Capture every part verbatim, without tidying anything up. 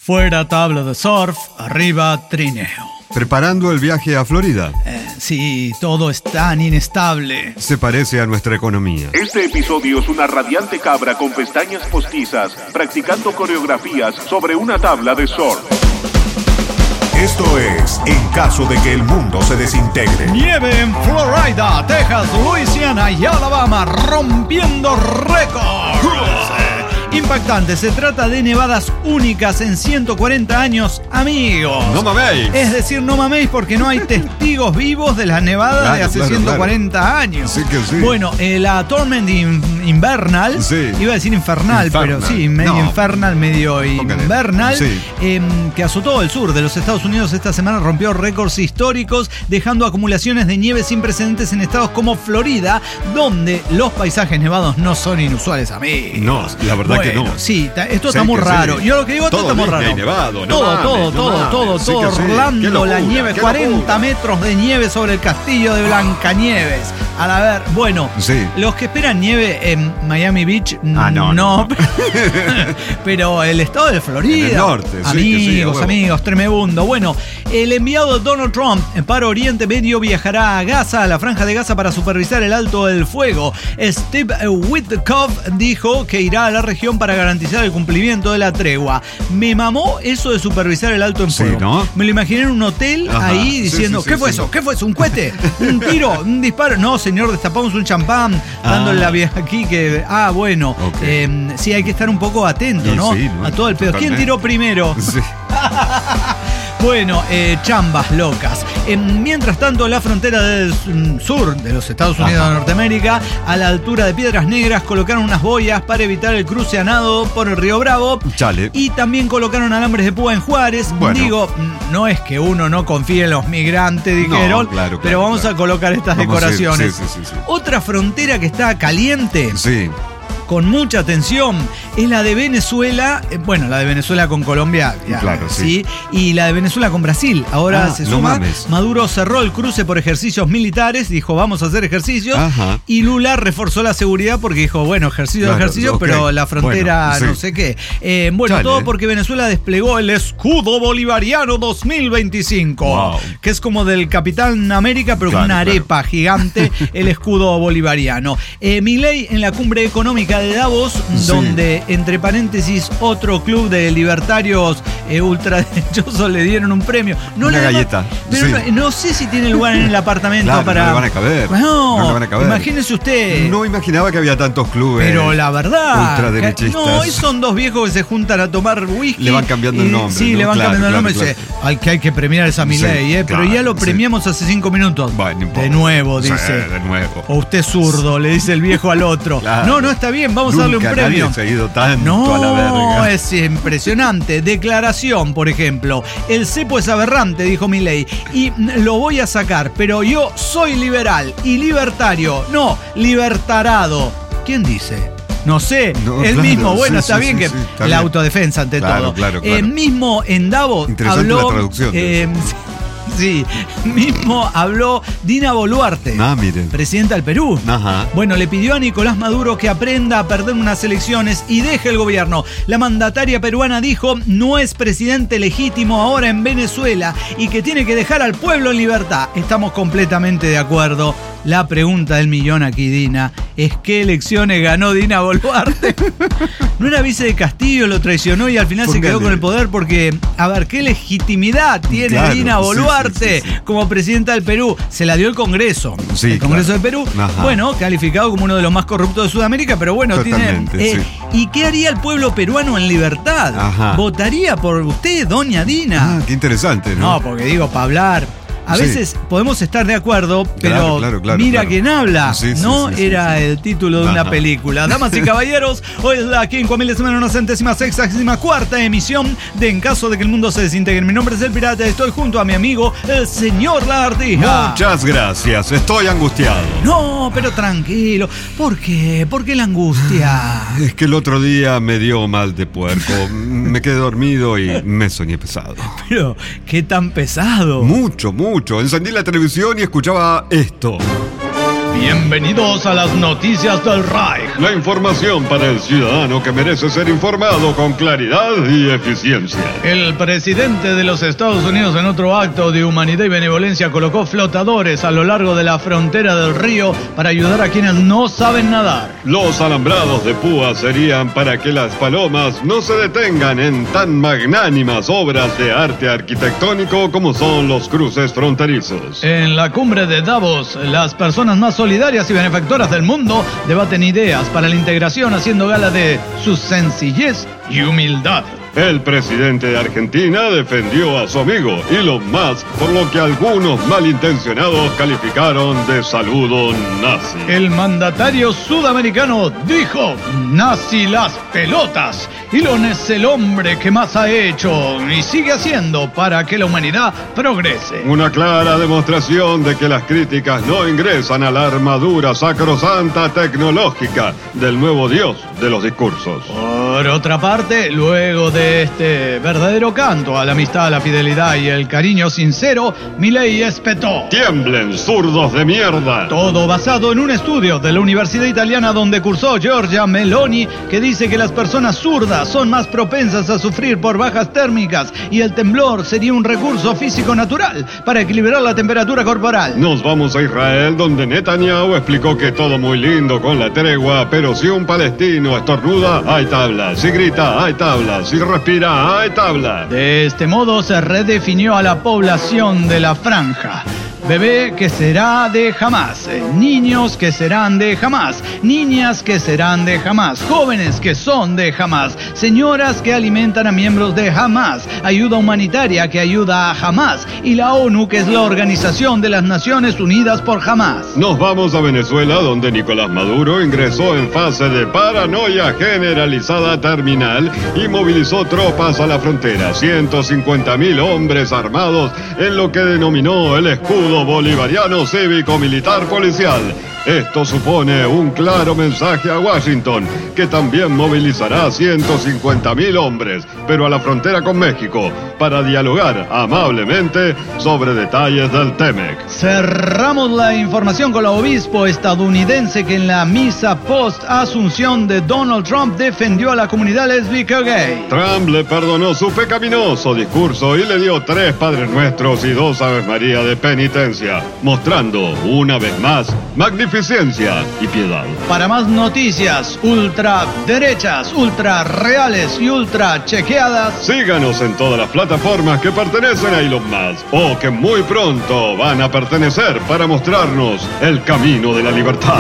Fuera tabla de surf, arriba trineo. ¿Preparando el viaje a Florida? Eh, sí, todo es tan inestable. Se parece a nuestra economía. Este episodio es una radiante cabra con pestañas postizas practicando coreografías sobre una tabla de surf. Esto es En caso de que el mundo se desintegre. Nieve en Florida, Texas, Luisiana y Alabama, rompiendo récords. Impactante, se trata de nevadas únicas en ciento cuarenta años, amigos. ¡No maméis! Es decir, no maméis porque no hay testigos vivos de las nevadas claro, de hace claro, ciento cuarenta claro. años. Sí que sí. Bueno, eh, la Torment in- Invernal, sí. iba a decir infernal, Infernal. pero sí, medio No. infernal, medio Póngale. invernal, Sí. eh, que azotó el sur de los Estados Unidos esta semana, rompió récords históricos, dejando acumulaciones de nieve sin precedentes en estados como Florida, donde los paisajes nevados no son inusuales, amigos. No, la verdad que Bueno, no. Sí, ta- esto Sí está muy que raro. sí. Yo lo que digo, esto Todo está muy Disney raro. nevado, no todo, mames, todo, no todo, mames. todo, Sí todo. que sí. Qué Orlando, locura, la nieve, qué cuarenta locura. metros de nieve sobre el castillo de Blancanieves. A la ver, bueno, Sí. los que esperan nieve en Miami Beach, Ah, no, no. pero el estado de Florida. En el norte, sí, amigos, que sí, a huevo. amigos, tremebundo. Bueno, el enviado Donald Trump para Oriente Medio viajará a Gaza, a la franja de Gaza, para supervisar el alto del fuego. Steve Witkoff dijo que irá a la región para garantizar el cumplimiento de la tregua. Me mamó eso de supervisar el alto en Sí, fuego. ¿no? Me lo imaginé en un hotel Ajá, ahí sí, diciendo, sí, sí, ¿qué fue sí. eso? ¿Qué fue eso? ¿Un cohete? ¿Un tiro? ¿Un disparo? No, señor, destapamos un champán dándole Ah. la vieja aquí que... Ah, bueno. Ok. Eh, sí, hay que estar un poco atento, Y ¿no? sí, ¿no? A todo el pedo. ¿Quién Totalmente. tiró primero? Sí. Bueno, eh, chambas locas. Eh, mientras tanto, la frontera del mm, sur de los Estados Unidos Ajá. de Norteamérica, a la altura de Piedras Negras, colocaron unas boyas para evitar el cruce a nado por el río Bravo. Chale. Y también colocaron alambres de púa en Juárez. Bueno. Digo, mm, no es que uno no confíe en los migrantes, dijeron, No, claro, pero claro, vamos claro. a colocar estas Vamos a ir, decoraciones. sí, sí, sí, sí. Otra frontera que está caliente, Sí. con mucha atención, es la de Venezuela. eh, Bueno, la de Venezuela con Colombia, ya, Claro, sí. Y la de Venezuela con Brasil. Ahora Ah, se no suma. mames. Maduro cerró el cruce por ejercicios militares, dijo vamos a hacer ejercicios. Ajá. Y Lula reforzó la seguridad porque dijo, bueno, ejercicio, Claro, ejercicio, ok. pero la frontera Bueno, sí. no sé qué. Eh, bueno, Chale. todo porque Venezuela desplegó el escudo bolivariano dos mil veinticinco, Wow. que es como del Capitán América, pero con Claro, una claro. arepa gigante, el escudo bolivariano. Eh, Milei en la cumbre económica de Davos, Sí. donde, entre paréntesis, otro club de libertarios eh, ultraderechosos le dieron un premio. No Una le dan- galleta, Pero sí. no, no sé si tiene lugar en el apartamento Claro, para. no le van a caber. No, No le van a caber. imagínese usted. No imaginaba que había tantos clubes. Pero la verdad, ultraderechistas. que- no, hoy son dos viejos que se juntan a tomar whisky. Le van cambiando el y- nombre, Sí, ¿no? le van Claro, cambiando el claro, nombre y claro. dice, ay, que hay que premiar esa Milei, Sí, eh, pero claro, ya lo sí. premiamos hace cinco minutos. Bueno, no importa. de nuevo, Sí, dice. de nuevo. O usted es zurdo, le dice el viejo al otro. Claro. No, no está bien, vamos a darle un Nunca premio. nadie se ha ido tanto No, a la verga. es impresionante. Declaración, por ejemplo. El cepo es aberrante, dijo Milei, y lo voy a sacar, pero yo soy liberal y libertario, no, libertarado. ¿Quién dice? No sé, No, el claro, mismo, bueno, sí, está sí, bien sí, que sí, está la bien. autodefensa ante Claro, todo. claro, Eh, claro. mismo en Davos Interesante habló. la traducción de eh, sí, mismo habló Dina Boluarte, Ah, miren. presidenta del Perú. Ajá. Bueno, le pidió a Nicolás Maduro que aprenda a perder unas elecciones y deje el gobierno. La mandataria peruana dijo no es presidente legítimo ahora en Venezuela y que tiene que dejar al pueblo en libertad. Estamos completamente de acuerdo. La pregunta del millón aquí, Dina, es ¿qué elecciones ganó Dina Boluarte? No era vice de Castillo, lo traicionó y al final se quedó Póngale. con el poder porque, a ver, ¿qué legitimidad tiene Claro, Dina sí, Boluarte sí, sí, sí. como presidenta del Perú? Se la dio el Congreso. Sí, el Congreso claro. de Perú. Ajá. Bueno, calificado como uno de los más corruptos de Sudamérica, pero bueno, Totalmente, tiene... sí. ¿Y qué haría el pueblo peruano en libertad? Ajá. ¿Votaría por usted, doña Dina? Ah, qué interesante, ¿no? No, porque digo, para hablar... A Sí. veces podemos estar de acuerdo, pero Claro, claro, claro, mira claro. quién habla, Sí, sí, ¿no? sí, sí, Era sí. el título de una Ajá. película. Damas y caballeros, hoy es la quincuagésima mil semana, una centésima sexagésima cuarta emisión de En caso de que el mundo se desintegre. Mi nombre es El Pirata y estoy junto a mi amigo, el señor Lagartija. Muchas gracias, estoy angustiado. No, pero tranquilo. ¿Por qué? ¿Por qué la angustia? Es que el otro día me dio mal de puerco. Me quedé dormido y me soñé pesado. Pero, ¿qué tan pesado? Mucho, mucho. Encendí la televisión y escuchaba esto. Bienvenidos a las noticias del Reich. La información para el ciudadano que merece ser informado con claridad y eficiencia. El presidente de los Estados Unidos, en otro acto de humanidad y benevolencia, colocó flotadores a lo largo de la frontera del río para ayudar a quienes no saben nadar. Los alambrados de púas serían para que las palomas no se detengan en tan magnánimas obras de arte arquitectónico como son los cruces fronterizos. En la cumbre de Davos, las personas más solidarias y benefactoras del mundo debaten ideas para la integración, haciendo gala de su sencillez y humildad. El presidente de Argentina defendió a su amigo Elon Musk, por lo que algunos malintencionados calificaron de saludo nazi. El mandatario sudamericano dijo: nazi las pelotas. Elon es el hombre que más ha hecho y sigue haciendo para que la humanidad progrese. Una clara demostración de que las críticas no ingresan a la armadura sacrosanta tecnológica del nuevo dios de los discursos. Por otra parte, luego de este verdadero canto a la amistad, la fidelidad y el cariño sincero, Milei espetó: ¡tiemblen, zurdos de mierda! Todo basado en un estudio de la Universidad Italiana donde cursó Giorgia Meloni, que dice que las personas zurdas son más propensas a sufrir por bajas térmicas y el temblor sería un recurso físico natural para equilibrar la temperatura corporal. Nos vamos a Israel, donde Netanyahu explicó que todo muy lindo con la tregua, pero si un palestino estornuda, hay tablas. Si grita, hay tablas. Si respira, hay tablas. De este modo se redefinió a la población de la franja. Bebé que será de Hamás, niños que serán de Hamás, niñas que serán de Hamás, jóvenes que son de Hamás, señoras que alimentan a miembros de Hamás, ayuda humanitaria que ayuda a Hamás y la ONU, que es la Organización de las Naciones Unidas por Hamás. Nos vamos a Venezuela, donde Nicolás Maduro ingresó en fase de paranoia generalizada terminal y movilizó tropas a la frontera, ciento cincuenta mil hombres armados en lo que denominó el escudo bolivariano cívico-militar policial. Esto supone un claro mensaje a Washington, que también movilizará ciento cincuenta mil hombres, pero a la frontera con México, para dialogar amablemente sobre detalles del Temec. Cerramos la información con la obispo estadounidense que en la misa post-asunción de Donald Trump defendió a la comunidad lésbica gay. Trump le perdonó su pecaminoso discurso y le dio tres Padres Nuestros y dos Aves María de penitencia, mostrando una vez más magnificencia y piedad. Para más noticias ultra derechas, ultra reales y ultra chequeadas, síganos en todas las plataformas que pertenecen a Elon Musk o que muy pronto van a pertenecer para mostrarnos el camino de la libertad.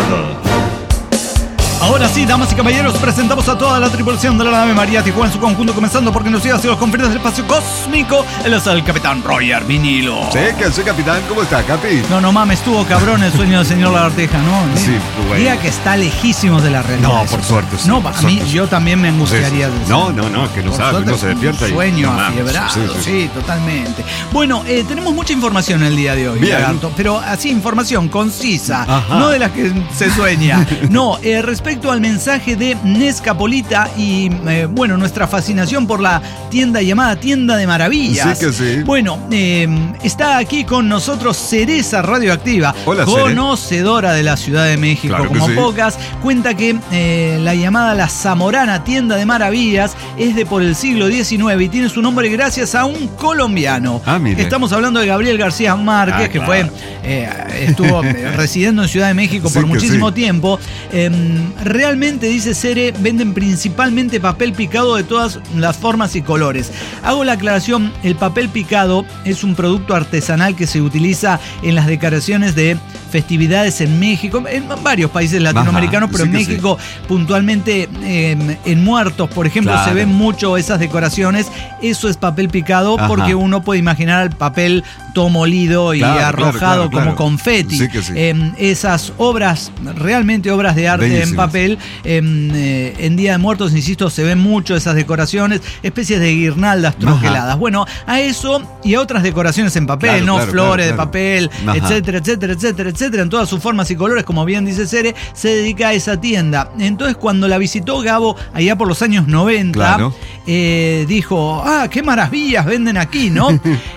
Ahora sí, damas y caballeros, presentamos a toda la tripulación de la nave María Tijuana en su conjunto, comenzando porque nos lleva hacia los confines del espacio cósmico. Él es el capitán Roger Vinilo. Sí, que soy capitán. ¿Cómo está, Capi? No, no mames, estuvo cabrón el sueño del señor Lagarteja, ¿no? Sí, bueno. Diga que está lejísimos de la realidad. No, por suerte. Sí, no, por a mí suerte, yo también me angustiaría. Sí, sí. No, no, no, que no por sabe, suerte, no se despierta. Un sueño y, no, afiebrado, sí, sí, sí. sí, totalmente. Bueno, eh, tenemos mucha información el día de hoy, Bien. Lagarto, pero así información concisa, Ajá. no de las que se sueña. No, eh, respecto al mensaje de Nescapolita y, eh, bueno, nuestra fascinación por la tienda llamada Tienda de Maravillas. Sí que sí. Bueno, eh, está aquí con nosotros Cereza Radioactiva, Hola, Cere. conocedora de la Ciudad de México Claro que como sí. pocas. Cuenta que eh, la llamada La Zamorana Tienda de Maravillas es de por el siglo diecinueve y tiene su nombre gracias a un colombiano. Ah, mire. Estamos hablando de Gabriel García Márquez, Ah, que claro. fue eh, estuvo residiendo en Ciudad de México Sí por que muchísimo sí. tiempo. Eh, realmente, dice Cere, venden principalmente papel picado de todas las formas y colores. Hago la aclaración, el papel picado es un producto artesanal que se utiliza en las decoraciones de festividades en México, en varios países latinoamericanos, Ajá, pero sí en que México puntualmente eh, en Muertos, por ejemplo, Claro. se ven mucho esas decoraciones. Eso es papel picado. Ajá. Porque uno puede imaginar el papel todo molido y Claro, arrojado claro, claro, como claro. confeti. Sí que sí. Eh, esas obras, realmente obras de arte Bellísimas. en papel, eh, eh, en Día de Muertos, insisto, se ven mucho esas decoraciones, especies de guirnaldas troqueladas. Ajá. Bueno, a eso y a otras decoraciones en papel, Claro, ¿no? claro, Flores claro, de papel, Ajá. etcétera, etcétera, etcétera, etcétera, en todas sus formas y colores, como bien dice Cere, se dedica a esa tienda. Entonces, cuando la visitó Gabo, allá por los años noventa, Claro. eh, dijo, ah, qué maravillas venden aquí, ¿no?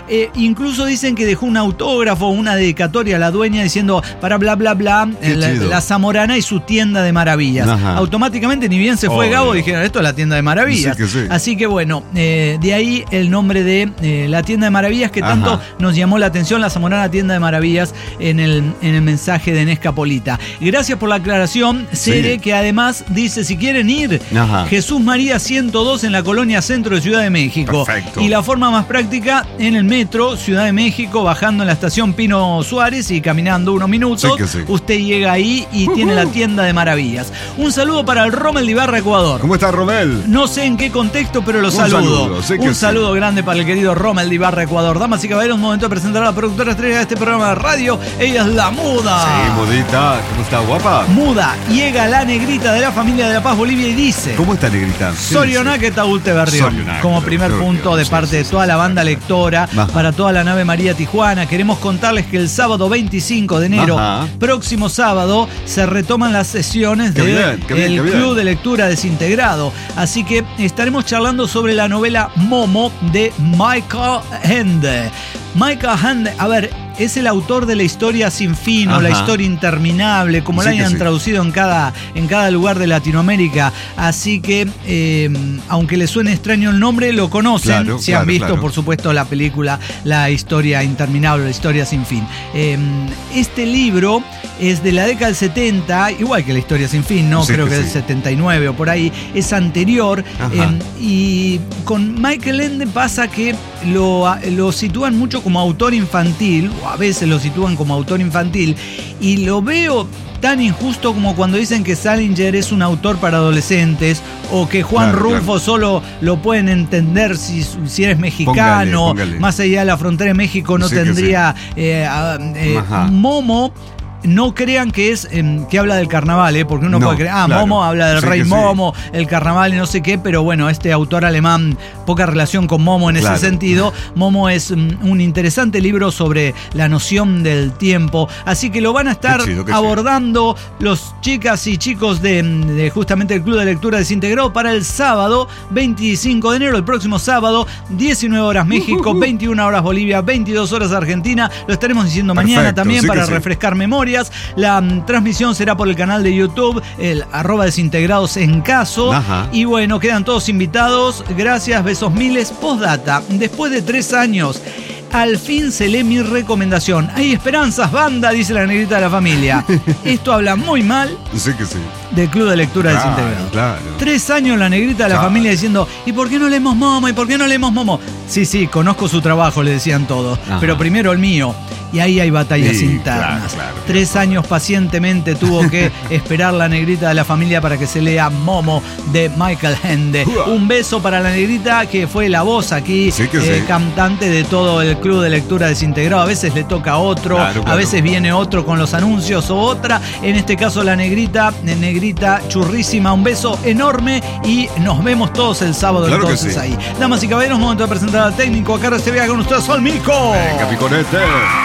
Eh, incluso dicen que dejó un autógrafo, una dedicatoria a la dueña diciendo para bla bla bla, la, la Zamorana y su tienda de maravillas. Ajá. Automáticamente, ni bien se fue Obvio. Gabo, dijeron, esto es la tienda de maravillas. Sí que sí. Así que bueno, eh, de ahí el nombre de eh, la tienda de maravillas que tanto Ajá. nos llamó la atención, la Zamorana tienda de maravillas en el, en el mensaje de Nescapolita. Gracias por la aclaración, Cere, Sí. que además dice, si quieren ir, Ajá. Jesús María ciento dos en la colonia Centro de Ciudad de México. Perfecto. Y la forma más práctica en el metro Ciudad de México, bajando en la estación Pino Suárez y caminando unos minutos, Sí que sí. usted llega ahí y uh-huh. tiene la tienda de maravillas. Un saludo para el Rommel de Ibarra, Ecuador. ¿Cómo está, Romel? No sé en qué contexto, pero lo Un saludo. saludo, sí que Un sí. saludo grande para el querido Rommel de Ibarra, Ecuador. Damas y caballeros, un momento de presentar a la productora estrella de este programa de radio. Ella es la Muda. Sí, Mudita. ¿Cómo está, guapa? Muda, llega la negrita de la familia de La Paz, Bolivia, y dice... ¿Cómo está, negrita? Sorionaque Taúlte Berrión, Sorionaque, como primer Berrión, punto de sí, parte sí, de sí, toda sí, la sí, banda sí. lectora, Ajá. para toda la nave María Tijuana. Queremos contarles que el sábado veinticinco de enero, Ajá. próximo sábado, se retoman las sesiones Qué del bien, qué bien, qué bien. Club de Lectura Desintegrado. Así que estaremos charlando sobre la novela Momo de Michael Ende. Michael Ende, a ver, es el autor de La historia sin fin, o La Ajá. historia interminable, como Sí la que hayan sí. traducido en cada, en cada lugar de Latinoamérica. Así que, eh, aunque les suene extraño el nombre, lo conocen. Claro, si han claro, visto, claro. por supuesto, la película La historia interminable, La historia sin fin. Eh, este libro es de la década del setenta, igual que La historia sin fin, ¿no? Sí Creo que que sí. del setenta y nueve o por ahí. Es anterior. Ajá. eh, y con Michael Ende pasa que lo, lo sitúan mucho como autor infantil, o a veces lo sitúan como autor infantil, y lo veo tan injusto como cuando dicen que Salinger es un autor para adolescentes, o que Juan Claro, Rulfo claro. solo lo pueden entender si, si eres mexicano, Póngale, póngale. más allá de la frontera de México no Sí que tendría... eh, a- eh, Ajá. Momo... No crean que es eh, que habla del carnaval, ¿eh? Porque uno No, puede creer, ah, claro. Momo habla del Sí rey que sí. Momo, el carnaval y no sé qué, pero bueno, este autor alemán, poca relación con Momo en Claro. ese sentido. Momo es mm, un interesante libro sobre la noción del tiempo, así que lo van a estar Qué chido, qué abordando los chicas y chicos de, de justamente el Club de Lectura Desintegrado para el sábado veinticinco de enero, el próximo sábado, diecinueve horas México, Uh-huh. veintiuna horas Bolivia, veintidós horas Argentina. Lo estaremos diciendo mañana Perfecto, también sí que para sí. refrescar memorias. La mm, transmisión será por el canal de YouTube, el arroba desintegrados en caso. Ajá. Y bueno, quedan todos invitados. Gracias, besos miles. Postdata, después de tres años, al fin se lee mi recomendación. Hay esperanzas, banda, dice la negrita de la familia. Esto habla muy mal Sí que sí. del Club de Lectura Claro, Desintegrado. claro. Tres años la negrita de la Claro. familia diciendo, ¿y por qué no leemos Momo? ¿Y por qué no leemos Momo? Sí, sí, conozco su trabajo, le decían todos. Ajá. Pero primero el mío. Y ahí hay batallas Sí, internas. claro, claro. Tres años pacientemente tuvo que esperar la negrita de la familia para que se lea Momo de Michael Ende. Uah. Un beso para la negrita que fue la voz aquí, Sí que eh, sí. cantante de todo el Club de Lectura Desintegrado. A veces le toca a otro, Claro, a claro. veces viene otro con los anuncios o otra. En este caso la negrita, negrita churrísima, un beso enorme y nos vemos todos el sábado Claro que entonces sí. ahí. Damas y caballeros, momento de presentar al técnico. Acá este viaje con ustedes, Solmico. Venga, piconete.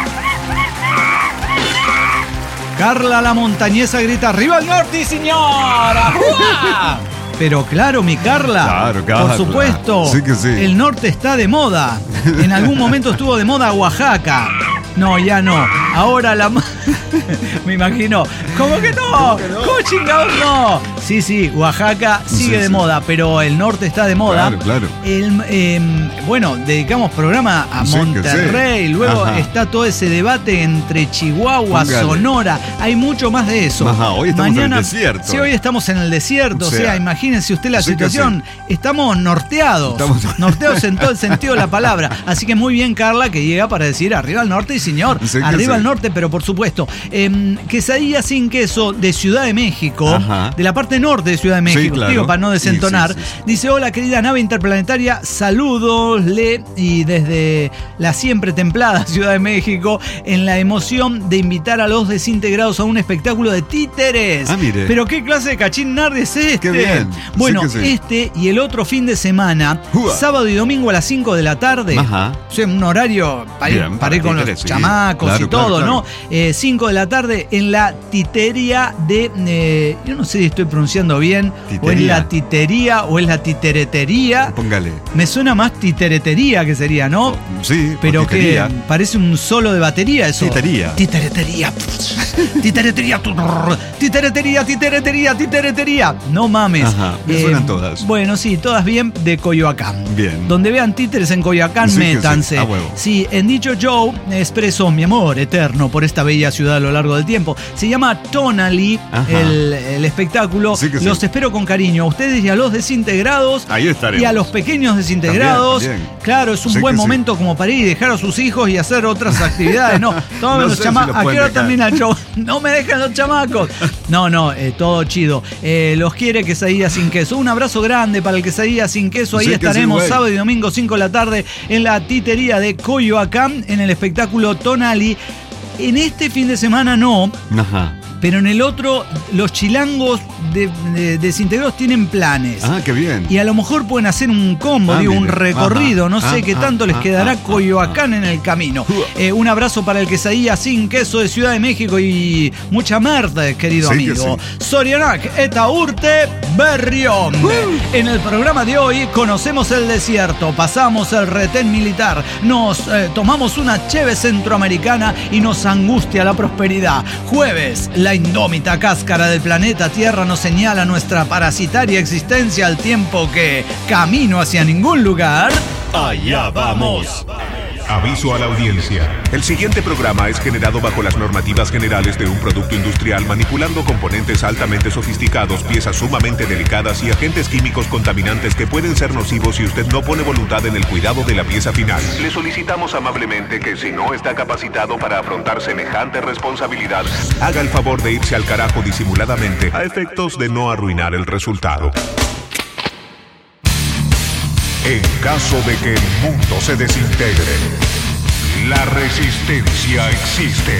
Carla la montañesa grita, ¡arriba el norte, señora! ¡Uah! Pero claro, mi Carla, Claro, Carla. por supuesto, Sí que sí. el norte está de moda. En algún momento estuvo de moda Oaxaca. No, ya no. Ahora la... ma- Me imagino. ¿Cómo que no? ¿Cómo que no? ¿Cómo chingados no? Sí, sí, Oaxaca sigue Sí, de sí. moda, pero el norte está de moda. Claro, claro. El, eh, bueno, dedicamos programa a Sí que sí. Monterrey. Luego Ajá. está todo ese debate entre Chihuahua, Póngale. Sonora. Hay mucho más de eso. Ajá, hoy estamos en el desierto. Sí, hoy estamos en el desierto. O O sea, sea, imagínense usted la sí que situación. Estamos norteados. Estamos- Norteados en todo el sentido de la palabra. Así que muy bien, Carla, que llega para decir arriba al norte y señor. Sí que arriba sí. al norte, pero por supuesto. Eh, quesadilla sin queso de Ciudad de México. Ajá. De la parte norte de Ciudad de México. claro. Digo, para no desentonar. Sí, sí, sí. Dice, hola querida nave interplanetaria, saludos, le y desde la siempre templada Ciudad de México, en la emoción de invitar a los desintegrados a un espectáculo de títeres. Ah, mire. Pero qué clase de cachín nerd es este. Qué bien. Bueno, Sí que sí. este y el otro fin de semana, Uah. sábado y domingo a las cinco de la tarde. Ajá. O sea, un horario para ir, Bien, para ir para con los títeres, sí. chamacos claro, y todo, claro, claro. ¿no? cinco de la tarde en la titería de, eh, yo no sé si estoy pronunciando bien, Titería. o es la titería o es la titeretería. Póngale. Me suena más titeretería que sería, ¿no? Sí, Pero o que titería. parece un solo de batería eso. Titería. Titeretería. Titeretería. Titeretería, titeretería, titeretería. No mames. Ajá, me suenan todas. Bueno, sí, todas bien de Coyoacán. Bien. Donde vean títeres en Coyoacán, Sí que sí, métanse. a huevo. Sí, en dicho show expreso mi amor eterno por esta bella ciudad a lo largo del tiempo. Se llama Tonally Ajá. el, el espectáculo. Sí que sí. Los espero con cariño a ustedes y a los desintegrados. Ahí estaremos. Y a los pequeños desintegrados. También, también. Claro, es un Sí buen que sí. momento como para ir y dejar a sus hijos y hacer otras actividades. No, todos No los sé si chamacos. los ¿A qué pueden hora dejar. termina el show? No me dejan los chamacos. No, no, eh, todo chido. Eh, los quiere Quesadilla sin queso. Un abrazo grande para el Quesadilla sin queso. Ahí Sí que sí, estaremos güey. sábado y domingo cinco de la tarde en la titería de Coyoacán en el espectáculo Tonally. En este fin de semana no, Ajá. pero en el otro los chilangos de, de- desintegrados tienen planes. Ah, qué bien. Y a lo mejor pueden hacer un combo, Ah, digo, un mire. recorrido, Ajá. no sé Ah, qué ah, tanto les ah, quedará ah, ah, Coyoacán en el camino. Eh, un abrazo para el Quesadilla sin queso de Ciudad de México y mucha merda, querido Sí que amigo. sí. Sorianac, eta urte, berrión. En el programa de hoy conocemos el desierto, pasamos el retén militar, nos eh, tomamos una cheve centroamericana y nos angustia la prosperidad. Jueves, la indómita cáscara del planeta Tierra nos señala nuestra parasitaria existencia al tiempo que, camino hacia ningún lugar, Allá vamos. Aviso a la audiencia. El siguiente programa es generado bajo las normativas generales de un producto industrial manipulando componentes altamente sofisticados, piezas sumamente delicadas y agentes químicos contaminantes que pueden ser nocivos si usted no pone voluntad en el cuidado de la pieza final. Le solicitamos amablemente que si no está capacitado para afrontar semejante responsabilidad, haga el favor de irse al carajo disimuladamente a efectos de no arruinar el resultado. En caso de que el mundo se desintegre, la resistencia existe.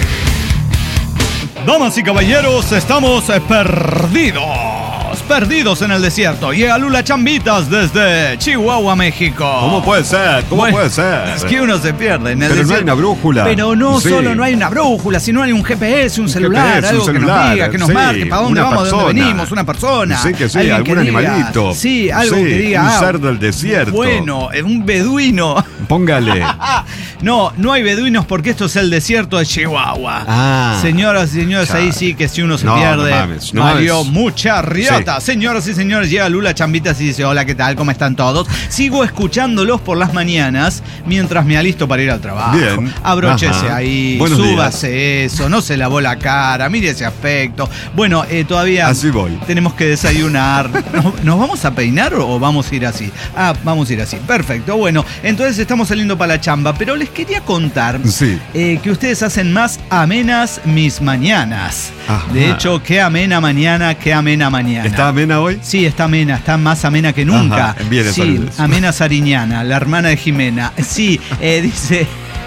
damas y caballeros, estamos eh, perdidos. Perdidos en el desierto. Llega Lula Chambitas desde Chihuahua, México. ¿Cómo puede ser? ¿Cómo Bueno, puede ser? Es que uno se pierde en el Pero no desierto. hay una brújula. Pero no Sí. solo no hay una brújula, sino hay un G P S, un celular, G P S, un algo que nos celular, diga, que nos sí, marque para dónde una vamos, de dónde persona. venimos, una persona. Sí, que sí, Alguien algún que diga- animalito. Sí, algo Sí, que diga. un ah, cerdo del desierto. Bueno, eh, un beduino. Póngale. No, no hay beduinos porque esto es el desierto de Chihuahua. Ah. Señoras y señores, Claro. ahí sí que si uno se No, pierde, no mames, no valió mames. mucha riata. Señoras y señores, llega Lula Chambitas y dice, hola, ¿qué tal? ¿Cómo están todos? Sigo escuchándolos por las mañanas mientras me alisto para ir al trabajo. Bien. Abróchese Ajá. ahí, Buenos súbase eso, no se lavó la cara, mire ese aspecto. Bueno, eh, todavía Así voy. tenemos que desayunar. ¿Nos, nos vamos a peinar o vamos a ir así? Ah, vamos a ir así. Perfecto. Bueno, entonces estamos saliendo para la chamba, pero les quería contar Sí. eh, que ustedes hacen más amenas mis mañanas. Ajá. De hecho, qué amena mañana, qué amena mañana. ¿Está amena hoy? Sí, está amena, está más amena que nunca. Ajá, envíele sí, saludos. Amena Sariñana, la hermana de Jimena. Sí, eh, dice...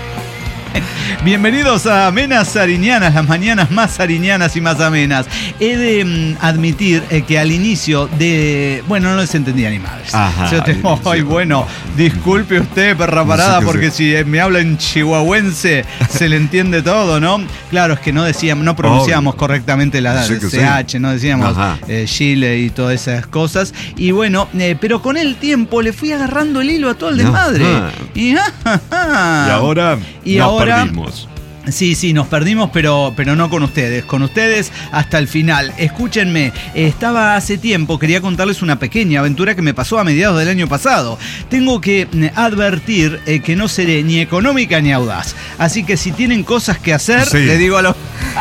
Bienvenidos a Amenas Sariñanas, las mañanas más sariñanas y más amenas. He de mm, admitir eh, que al inicio de... Bueno, no les entendía ni madres. Ajá, Yo te- al inicio. Ay, bueno, disculpe usted, perra Sí parada, que porque sí. si eh, me habla en chihuahuense se le entiende todo, ¿no? Claro, es que no decíamos, no pronunciábamos Obvio. correctamente la Sí que C H, sí. no decíamos Ajá. eh, Chile y todas esas cosas. Y bueno, eh, pero con el tiempo le fui agarrando el hilo a todo el desmadre. Ajá. Y, Y ahora Y nos ahora- perdimos. Sí, sí, nos perdimos, pero, pero no con ustedes. Con ustedes hasta el final. Escúchenme, estaba hace tiempo, quería contarles una pequeña aventura que me pasó a mediados del año pasado. Tengo que mm, advertir eh, que no seré ni económica ni audaz. Así que si tienen cosas que hacer, Sí. le digo a los...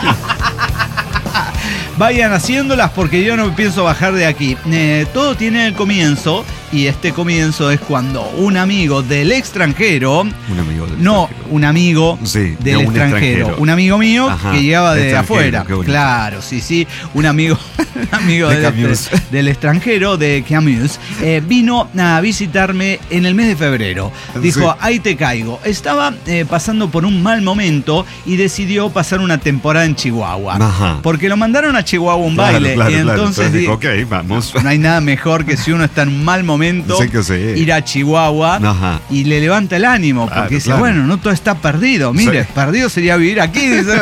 Vayan haciéndolas porque yo no pienso bajar de aquí. Eh, todo tiene el comienzo y este comienzo es cuando un amigo del extranjero... Un amigo del No, extranjero. un amigo Sí, de del un extranjero. extranjero. Un amigo mío Ajá, que llegaba de extranjero, afuera. qué bonito. Claro, sí, sí. Un amigo, un amigo De del, Camus. del extranjero, de Camus, eh, vino a visitarme en el mes de febrero. Dijo, Sí. ahí te caigo. Estaba eh, pasando por un mal momento y decidió pasar una temporada en Chihuahua. Ajá. Porque lo mandaron a Chihuahua a un Claro, baile. claro, y claro. entonces, dijo, di- ok, vamos. no hay nada mejor que si uno está en un mal momento momento Sí que sí. ir a Chihuahua. Ajá. Y le levanta el ánimo, porque Claro, dice, claro. bueno, no todo está perdido. Mire, Sí. perdido sería vivir aquí, dice.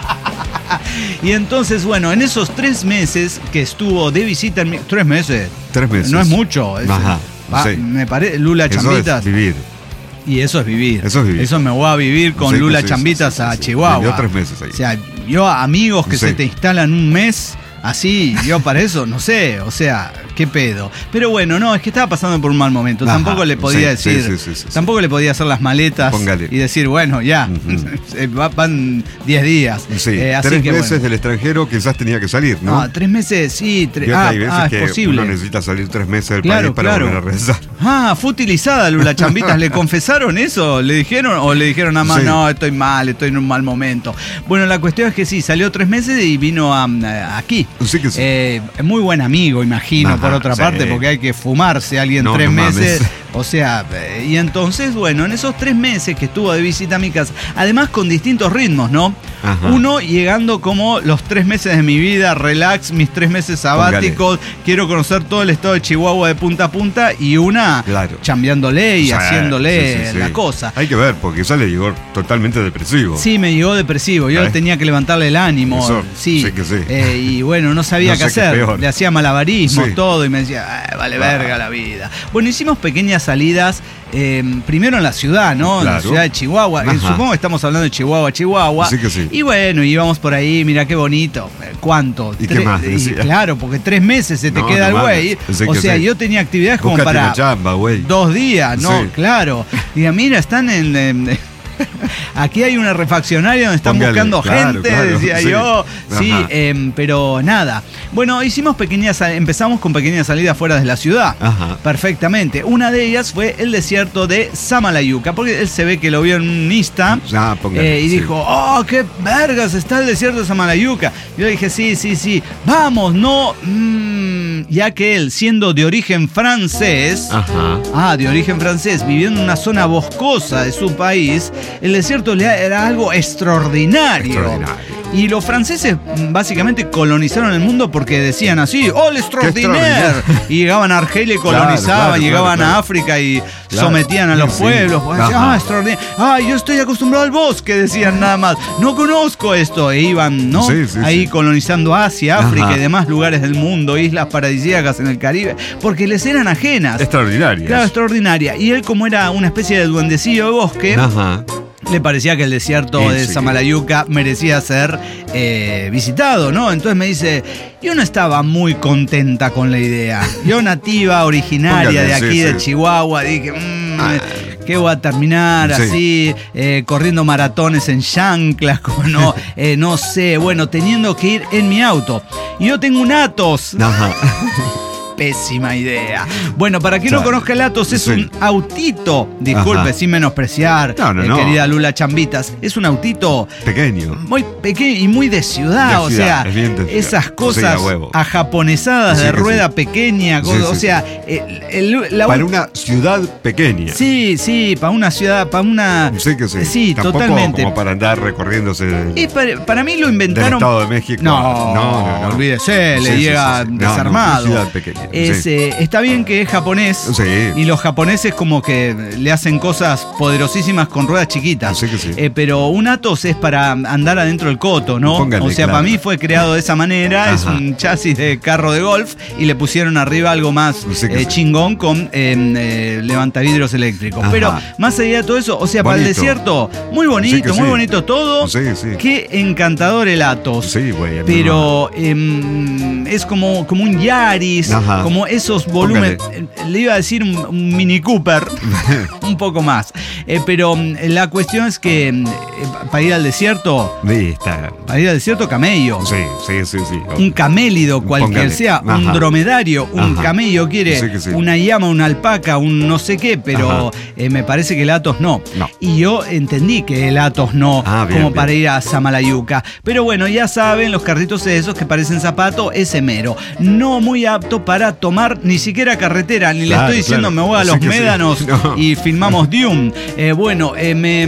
Y entonces, bueno, en esos tres meses que estuvo de visita en mi... Tres meses. Tres meses. No es mucho. Es- Ajá, va, sí. Me parece, Lula Eso Chambitas. es vivir. Y eso es vivir. Eso es vivir. Eso me voy a vivir con Sí, Lula sí, sí, Chambitas sí, sí, a sí. Chihuahua. Vivió tres meses ahí. O sea, yo amigos que Sí. se te instalan un mes así, yo para eso, no sé, o sea, qué pedo. Pero bueno, no, es que estaba pasando por un mal momento. Ajá, Tampoco le podía sí, decir, sí, sí, sí, sí, tampoco le podía hacer las maletas Póngale. y decir, bueno, ya, Ujú. va- van diez días. Sí, Eh, así tres que, meses bueno. del extranjero quizás tenía que salir, ¿no? No, tres meses, sí, tre- Fíjate, ah, hay veces ah, es que posible. uno necesita salir tres meses del Claro, país para claro. volver a regresar. Ah, fue utilizada Lula Chambitas. ¿Le confesaron eso? ¿Le dijeron? ¿O le dijeron nada más, Sí. no, estoy mal, estoy en un mal momento? Bueno, la cuestión es que sí, salió tres meses y vino a, a- aquí. Sí que sí. Eh, muy buen amigo, imagino, Ajá, por otra sí. parte, porque hay que fumarse a alguien No, tres no mames. meses. O sea, eh, y entonces, bueno, en esos tres meses que estuvo de visita a mi casa, además con distintos ritmos, ¿no? Ajá. Uno llegando como los tres meses de mi vida, relax, mis tres meses sabáticos, quiero conocer todo el estado de Chihuahua de punta a punta, y una Claro. chambeándole y Sí, haciéndole sí, sí, sí. la cosa. Hay que ver, porque quizás le llegó totalmente depresivo. Sí, me llegó depresivo. Yo ¿Eh? tenía que levantarle el ánimo. Eso, sí. sí que sí. Eh, y bueno, no sabía No qué sé qué hacer. peor. Le hacía malabarismo, Sí. todo, y me decía, "Ay, vale Ah. verga la vida". Bueno, hicimos pequeñas salidas. eh, primero en la ciudad, ¿no? En la Claro. ciudad de Chihuahua. Eh, Ajá. supongo que estamos hablando de Chihuahua, Chihuahua. Sí que sí. Y bueno, íbamos por ahí, mira qué bonito. Eh, ¿Cuánto? ¿Y qué Tre- más y decía? claro, porque tres meses se te No, queda no el güey. mames. Sí O que sea, sí. yo tenía actividades como Búscate para una chamba, güey. dos días, ¿no? Sí. Claro. Diga, mira, están en... en- aquí hay una refaccionaria donde están Póngale, buscando claro, gente, claro, decía sí. yo. Sí, Ajá. em, pero nada. Bueno, hicimos pequeñas, sal- empezamos con pequeñas salidas fuera de la ciudad. Ajá. Perfectamente. Una de ellas fue el desierto de Samalayuca, porque él se ve que lo vio en un Insta. Ya, póngale, eh, y sí. dijo, oh, qué vergas, está el desierto de Samalayuca. Yo le dije, sí, sí, sí, vamos, no. mm", ya que él, siendo de origen francés, Ajá. Ah, de origen francés, viviendo en una zona boscosa de su país, el desierto le era algo extraordinario. Extraordinario. Y los franceses mm, básicamente colonizaron el mundo porque decían así, ¡oh, el extraordinaire! extraordinario! Y llegaban a Argelia y colonizaban, Claro, claro, llegaban claro, a claro. África y Claro. sometían a Sí, los sí. pueblos. Pues, decían, Ajá. ¡ah, extraordinario! ¡Ah, yo estoy acostumbrado al bosque! Decían nada más. No conozco esto. E iban, ¿no? Sí, sí, Ahí sí. colonizando Asia, África Ajá. y demás lugares del mundo, islas paradisíacas en el Caribe, porque les eran ajenas. Extraordinario. Claro, extraordinaria. Y él, como era una especie de duendecillo de bosque, Ajá. le parecía que el desierto Sí, de sí. Samalayuca merecía ser eh, visitado, ¿no? Entonces me dice, yo no estaba muy contenta con la idea. Yo, nativa, originaria Póngale, de aquí, sí, de sí. Chihuahua, dije, mmm, Ah. ¿qué voy a terminar Sí. así, eh, corriendo maratones en chanclas? Como no, eh, no sé, bueno, teniendo que ir en mi auto. Y yo tengo un Atos. Ajá. Pésima idea. Bueno, para quien no Claro. conozca el Atos, es Sí. un autito, disculpe, Ajá. sin menospreciar, No, no, eh, no. querida Lula Chambitas, es un autito Pequeño. muy pequeño y muy de ciudad, De o ciudad, sea, es bien de ciudad. esas cosas Sí, a huevo. ajaponesadas Sí de que rueda sí. pequeña, Sí, cosas, sí, o sí. sea, el- el- la Para ul- una ciudad pequeña. Sí, sí, para una ciudad, para una... Sí que sí. Sí, Tampoco totalmente. como para andar recorriéndose Y para, para mí lo del inventaron... Estado de México. No, no, no, no. olvídese, le Sí, sí, llega sí, sí. No, no, desarmado. una ciudad pequeña. Es, Sí. eh, está bien que es japonés Sí. y los japoneses como que le hacen cosas poderosísimas con ruedas chiquitas. Sí que sí. Eh, pero un Atos es para andar adentro del coto, ¿no? Póngale, o sea, claro. para mí fue creado de esa manera, es Ajá. un chasis de carro de golf y le pusieron arriba algo más Sí que eh, sí. chingón con eh, eh, levantavidrios eléctricos. Ajá. Pero más allá de todo eso, o sea, para el Bonito. desierto, muy bonito, Sí que muy sí. bonito todo. Sí, sí. Qué encantador el Atos. Sí, güey. a mí Pero em, es como, como un Yaris, Ajá. como esos volúmenes. eh, Le iba a decir un, un Mini Cooper, un poco más. Eh, pero mm, la cuestión es que mm, eh, para ir al desierto, no. Sí, está. para ir al desierto, camello. Sí, sí, sí, sí. Un camélido, cualquier Póngale. sea, un Ajá. dromedario, un Ajá. camello quiere, Sí que sí. una llama, una alpaca, un no sé qué, pero Ajá. eh, me parece que el Atos no. No. Y yo entendí que el Atos no, Ah, bien, como bien. para ir a Samalayuca. Pero bueno, ya saben, los carritos esos que parecen zapato, ese mero. No muy apto para para tomar ni siquiera carretera, ni Claro, le estoy diciendo claro. me voy a Sí los que sí. médanos No. y filmamos Dune. Eh, bueno, eh, me,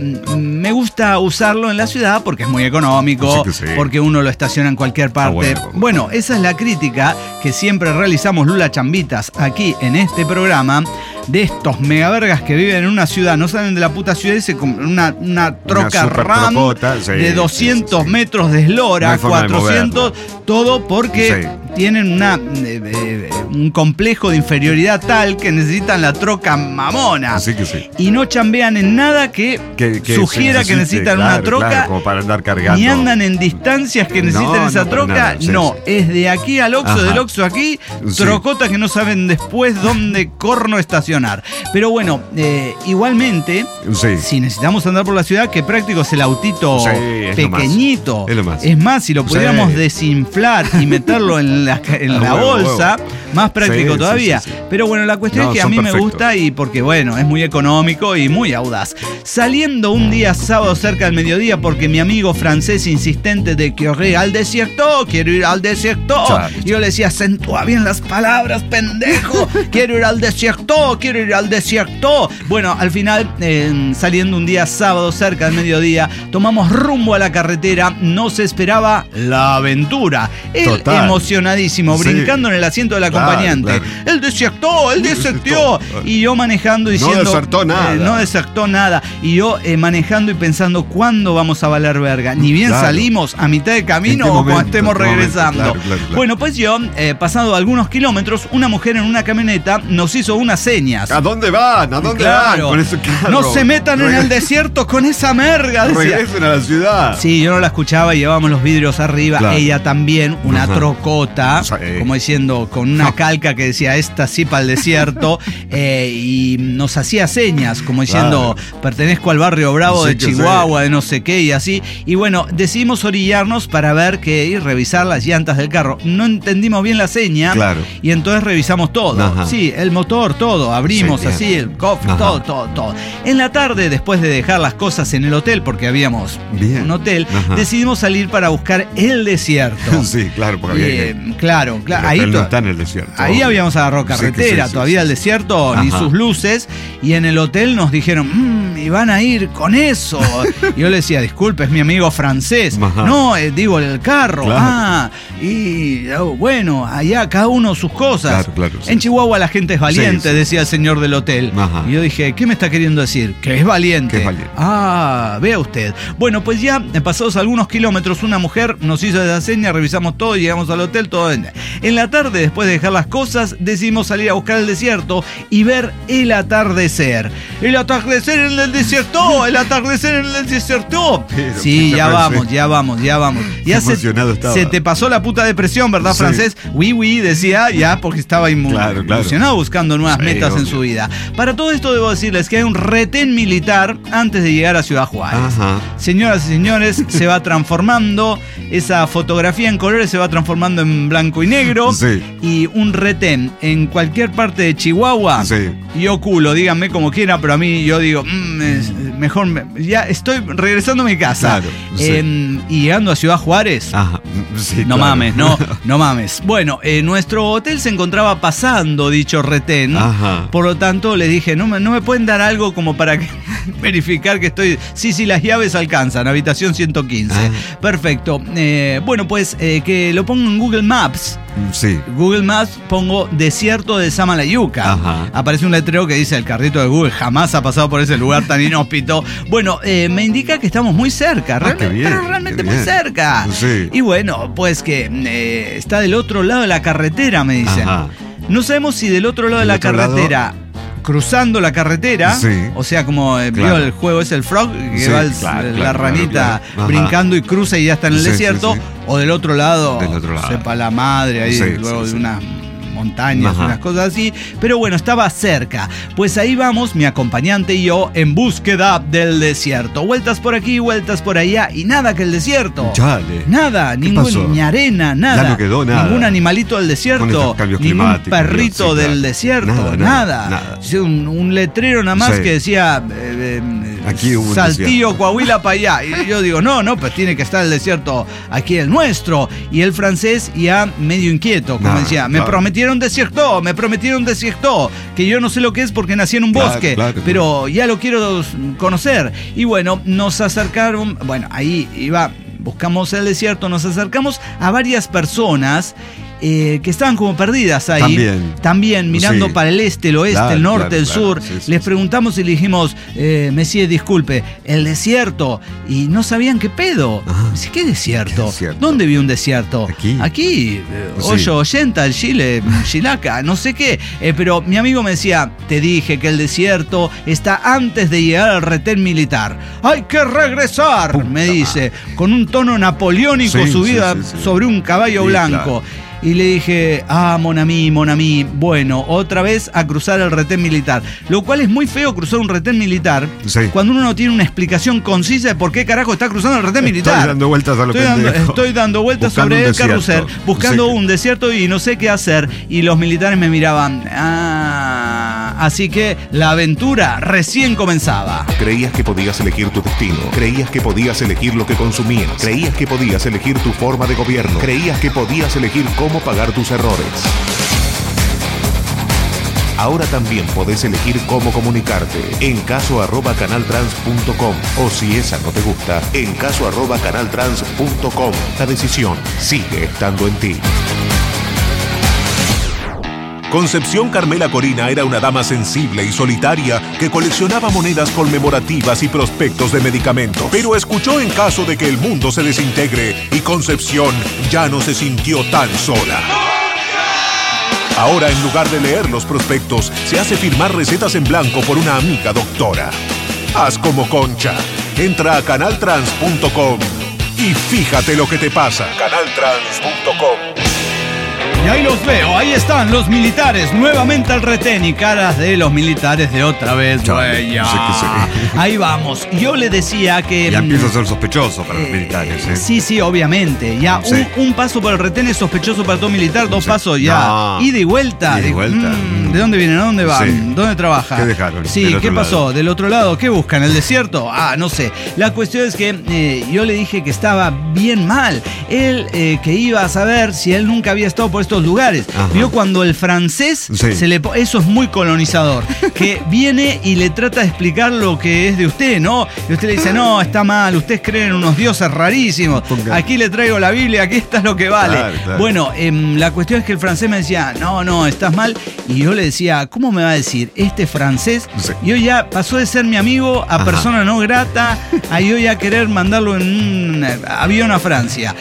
me gusta usarlo en la ciudad porque es muy económico, Sí que sí. porque uno lo estaciona en cualquier parte. bueno. Bueno, esa es la crítica que siempre realizamos Lula Chambitas aquí en este programa, de estos megavergas que viven en una ciudad, no salen de la puta ciudad y se compran una, una troca super RAM trocota, sí, de doscientos sí, sí. metros de eslora, No hay forma de cuatrocientos, todo porque Sí. tienen una, eh, eh, un complejo de inferioridad tal que necesitan la troca mamona. Así que sí. Y no chambean en nada que, Que, que sugiera se que necesite, necesitan una claro, troca. claro, como para andar cargando. Ni andan en distancias que necesiten No, esa no, para troca. nada, sí, no, sí. es de aquí al Oxxo, Ajá. del Oxxo aquí, Sí. trocotas que no saben después dónde corno estacionar. Pero bueno, eh, igualmente, Sí. si necesitamos andar por la ciudad, qué práctico es el autito Sí, es lo más. pequeñito. Es lo más. Es más, si lo pudiéramos Sí. desinflar y meterlo en la, en A la huevo, bolsa, huevo. más práctico Sí, todavía. sí, sí, sí. Pero bueno, la cuestión No, es que a son mí me perfectos. gusta y porque bueno, es muy económico y muy audaz. Saliendo un día sábado cerca del mediodía porque mi amigo francés insistente de que quiero ir al desierto, quiero ir al desierto. Chale. Yo le decía, acentúa bien las palabras, pendejo. Quiero ir al desierto, quiero ir al desierto. Bueno, al final, eh, saliendo un día sábado cerca del mediodía, tomamos rumbo a la carretera. Nos esperaba la aventura. Él Total. emocionadísimo, Sí. brincando en el asiento del Claro, acompañante. claro. El desierto, el desertó. Y yo manejando diciendo. desertó nada. eh, no desertó nada. Y yo eh, manejando y pensando, ¿cuándo vamos a valer verga? Ni bien Claro. salimos a mitad de camino ¿En qué o cuando momento? estemos ¿En qué momento? regresando. Claro, claro, claro. Bueno, pues yo, eh, pasado algunos kilómetros, una mujer en una camioneta nos hizo unas señas. ¿A dónde van? ¿A dónde Claro. van con ese carro? No se metan en Reg- el desierto con esa merga, decía. Regresen a la ciudad. Sí, yo no la escuchaba, llevábamos los vidrios arriba, Claro. ella también, una Ajá. trocota, Sí. como diciendo, con una calca que decía, esta sí para el desierto, eh, y nos hacía señas, como diciendo, pertenezco al barrio Bravo Sí de que Chihuahua, de no sé qué, y así. Y bueno, decidimos orillarnos para ver que y revisar las llantas del carro. No entendimos bien la seña, Claro. y entonces revisamos todo. Ajá. Sí, el motor, todo, abrimos Sí, bien. así, el cofre, Ajá. todo, todo, todo. En la tarde, después de dejar las cosas en el hotel, porque habíamos Bien. un hotel, Ajá. decidimos salir para buscar el desierto. Sí, claro, porque había Eh, que... claro, claro. el Ahí, hotel no to- está en el desierto. ahí obvio. habíamos agarrado Sí que sí, carretera, sí, todavía sí. el desierto, ni Ajá. sus luces, y en el hotel nos dijeron, mmm, y van a ir con eso. Y yo le decía, disculpe, es mi amigo francés. Ajá. No, eh, digo, el carro. Claro. Ah, y oh, bueno, allá cada uno sus cosas. Claro, claro, sí, en sí. Chihuahua la gente es valiente, Sí, sí. decía el señor del hotel. Ajá. Y yo dije, ¿qué me está queriendo decir? Que es valiente. Que es valiente. Ah, vea usted. Bueno, pues ya eh, pasados algunos kilómetros, una mujer nos hizo esa seña, revisamos todo, llegamos al hotel, todo. En, en la tarde, después de dejar las cosas, decidimos salir a buscar el desierto y ver el atardecer. El atardecer en el desierto, el atardecer en el desierto. Pero, Sí, pucha, ya francés. vamos, ya vamos, ya vamos. Ya Qué emocionado estaba. se te pasó la puta depresión, ¿verdad, Sí. francés? Oui, oui, decía ya porque estaba imu- Claro, claro. emocionado buscando nuevas Sí, metas en obvio. su vida. Para todo esto debo decirles que hay un retén militar antes de llegar a Ciudad Juárez. Ajá. Señoras y señores, se va transformando, esa fotografía en colores se va transformando en blanco y negro. Sí. Y un retén en cualquier parte de Chihuahua. Sí. Yo culo, díganme como quiera, pero a mí yo digo, mm, es mejor, me- ya estoy regresando a mi casa. Claro, sí. En- y llegando a Ciudad Juárez. Ajá. Sí, No claro. mames, no, no mames. Bueno, eh, nuestro hotel se encontraba pasando dicho retén. Ajá. Por lo tanto, le dije, no me, no me pueden dar algo como para que- verificar que estoy. Sí, sí, las llaves alcanzan, habitación ciento quince. Ah. Perfecto. Eh, bueno, pues eh, que lo pongo en Google Maps. Sí. Google Maps pongo desierto de Samalayuca. Ajá. Aparece un letrero que dice el carrito de Google jamás ha pasado por ese lugar tan inhóspito. Bueno, eh, me indica que estamos muy cerca, realmente, Ah, qué bien, pero realmente qué muy bien. cerca. Sí. Y bueno, pues que eh, está del otro lado de la carretera, me dicen. Ajá. No sabemos si del otro lado de ¿Del la otro lado? carretera, cruzando la carretera, Sí. o sea, como eh, vio Claro. el juego es el Frog, que Sí, va el- claro, la claro, ranita claro, claro. Ajá. brincando y cruza y ya está en el Sí, sí, desierto, sí. o del otro lado, Del otro lado. sepa la madre, ahí Sí, luego sí, de sí. unas montañas, Ajá. unas cosas así, pero bueno, estaba cerca. Pues ahí vamos, mi acompañante y yo, en búsqueda del desierto. Vueltas por aquí, vueltas por allá, y nada que el desierto. Chale. Nada, ¿Qué pasó? ningún, ni arena, nada. Ya no quedó nada. Ningún animalito del desierto. Con estos cambios Ningún climáticos, perrito sí, claro. del desierto. Nada, Nada. nada, nada. Sí, Un, un letrero nada más Sí. que decía eh, eh, Aquí hubo un Saltillo, desierto. Coahuila, para allá. Y yo digo, no, no, pues tiene que estar el desierto aquí el nuestro. Y el francés ya medio inquieto, como No, decía, me claro. prometieron desierto, me prometieron desierto, que yo no sé lo que es porque nací en un Claro, bosque, claro, claro. pero ya lo quiero conocer. Y bueno, nos acercaron, bueno, ahí iba, buscamos el desierto, nos acercamos a varias personas eh, que estaban como perdidas ahí. También. También mirando Sí. para el este, el oeste, Claro, el norte, claro, el claro. sur. Sí, sí, Les sí. preguntamos y le dijimos, eh, Messier, disculpe, el desierto. Y no sabían qué pedo. Ajá. Dice, ¿qué desierto? ¿Qué desierto? ¿Dónde vi un desierto? Aquí. Aquí, eh, Sí. Hoyo ochenta, el Chile, Chilaca, no sé qué. Eh, pero mi amigo me decía, te dije que el desierto está antes de llegar al retén militar. ¡Hay que regresar! Puta me dice, con un tono napoleónico Sí, subida sí, sí, sí. sobre un caballo Sí, blanco. Y le dije, ah, mon ami, mon ami, bueno, otra vez a cruzar el retén militar. Lo cual es muy feo cruzar un retén militar Sí. cuando uno no tiene una explicación concisa de por qué carajo está cruzando el retén militar. Estoy dando vueltas a lo Estoy dando, pendejo. estoy dando vueltas Buscando sobre un el desierto. carrusel, buscando No sé qué- un desierto y no sé qué hacer. Y los militares me miraban, ah, así que la aventura recién comenzaba. Creías que podías elegir tu destino. Creías que podías elegir lo que consumías. Creías que podías elegir tu forma de gobierno. Creías que podías elegir cómo pagar tus errores. Ahora también podés elegir cómo comunicarte en caso arroba canaltrans punto com o si esa no te gusta, en caso arroba canaltrans punto com. La decisión sigue estando en ti. Concepción Carmela Corina era una dama sensible y solitaria que coleccionaba monedas conmemorativas y prospectos de medicamentos. Pero escuchó en caso de que el mundo se desintegre y Concepción ya no se sintió tan sola. Ahora, en lugar de leer los prospectos, se hace firmar recetas en blanco por una amiga doctora. Haz como Concha. Entra a canaltrans punto com y fíjate lo que te pasa. canaltrans punto com. Y ahí los veo, ahí están los militares, nuevamente al retén y caras de los militares de otra vez, Chale, güey, ya. no sé qué sé. Ahí vamos. Yo le decía que... Ya mm, empieza a ser sospechoso para los Eh, militares, ¿eh? Sí, sí, obviamente. Ya Sí. un, un paso por el retén es sospechoso para todo militar, dos Sí. pasos ya. No. Ida y vuelta. Ida y Digo, vuelta. mm, ¿de dónde vienen? ¿A dónde van? Sí. ¿Dónde trabaja? ¿Qué dejaron Sí, del ¿qué otro pasó? lado? Del otro lado, ¿qué buscan? ¿El desierto? Ah, no sé. La cuestión es que eh, yo le dije que estaba bien mal. Él eh, que iba a saber si él nunca había estado por estos lugares. Ajá. Vio cuando el francés Sí. se le po- eso es muy colonizador, que viene y le trata de explicar lo que es de usted, ¿no? Y usted le dice, no, está mal, ustedes creen en unos dioses rarísimos, Ponga. aquí le traigo la Biblia, aquí está lo que vale. Claro, claro. Bueno, em, la cuestión es que el francés me decía, no, no, estás mal, y yo le decía, ¿cómo me va a decir este francés? Sí. Yo ya pasó de ser mi amigo a Ajá. persona no grata, a yo ya querer mandarlo en un avión a Francia.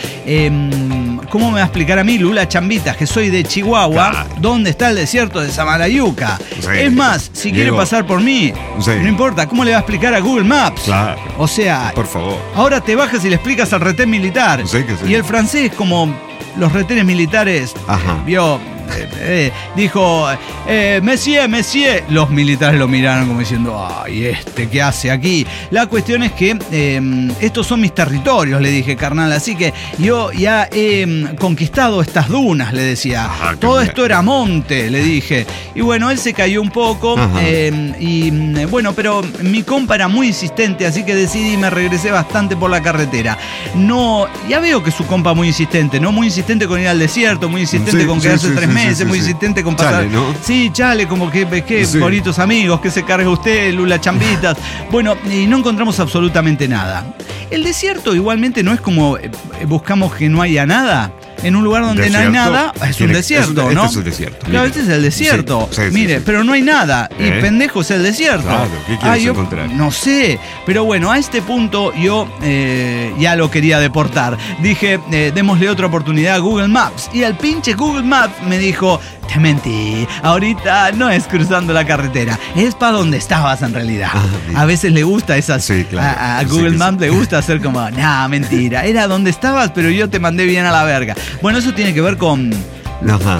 Em, ¿Cómo me va a explicar a mí, Lula Chambitas, que soy de Chihuahua, Claro. dónde está el desierto de Samalayuca? Sí. Es más, si quiere Diego. pasar por mí, Sí. no importa, ¿cómo le va a explicar a Google Maps? Claro. O sea, Por favor. ahora te bajas y le explicas al retén militar. Sí que sí. Y el francés, como los retenes militares, Ajá. eh, vio, eh, eh, dijo, eh, Messier, Messier. Los militares lo miraron como diciendo, ay, este, ¿qué hace aquí? La cuestión es que eh, estos son mis territorios, le dije, carnal. Así que yo ya he mm, conquistado estas dunas, le decía. Ajá, qué Todo bien. esto era monte, le dije. Y bueno, él se cayó un poco. Ajá. eh, y mm, bueno, pero mi compa era muy insistente, así que decidí y me regresé bastante por la carretera. No, ya veo que su compa muy insistente, ¿no? Muy insistente con ir al desierto, muy insistente Sí, con sí, quedarse sí, tres sí, meses, sí, muy sí. insistente con pasar. Chale, ¿no? Sí, chale, como que, que Sí. bonitos amigos, que se carga usted, Lula Chambitas. Bueno, y no encontramos absolutamente nada. El desierto igualmente no es como eh, buscamos que no haya nada. En un lugar donde no hay Desierto, nada, es un tiene- desierto, es un- ¿no? este es un desierto, Claro, mire. este es el desierto. Sí, sí, sí, Mire, sí. pero no hay nada. Y ¿Eh? pendejo es el desierto. Claro, ¿qué quieres yo encontrar? No sé. Pero bueno, a este punto yo eh, ya lo quería deportar. Dije, eh, démosle otra oportunidad a Google Maps. Y el pinche Google Maps me dijo, te mentí. Ahorita no es cruzando la carretera. Es para donde estabas en realidad. Ah, bien. A veces le gusta esas. Sí, claro. A, a Sí, Google que sí. Maps le gusta hacer como, nah, mentira. Era donde estabas, pero yo te mandé bien a la verga. Bueno, eso tiene que ver con Ajá.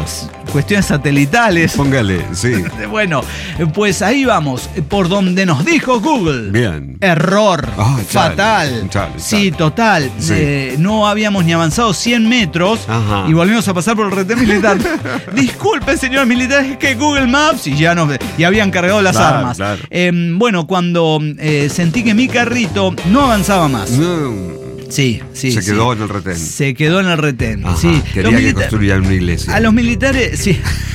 cuestiones satelitales. Póngale, sí. Bueno, pues ahí vamos, por donde nos dijo Google. Bien. Error. Oh, chale, fatal. chale, Sí, chale. total. Sí. Eh, no habíamos ni avanzado cien metros. Ajá. Y volvimos a pasar por el retén militar. Disculpe, señor militar, es que Google Maps y ya nos y habían cargado las Claro, armas. claro. Eh, bueno, cuando eh, sentí que mi carrito no avanzaba más. No. Sí, sí. Se quedó sí. en el retén. Se quedó en el retén. Ajá, Sí. quería Los que milita- construyan una iglesia. A los militares, sí.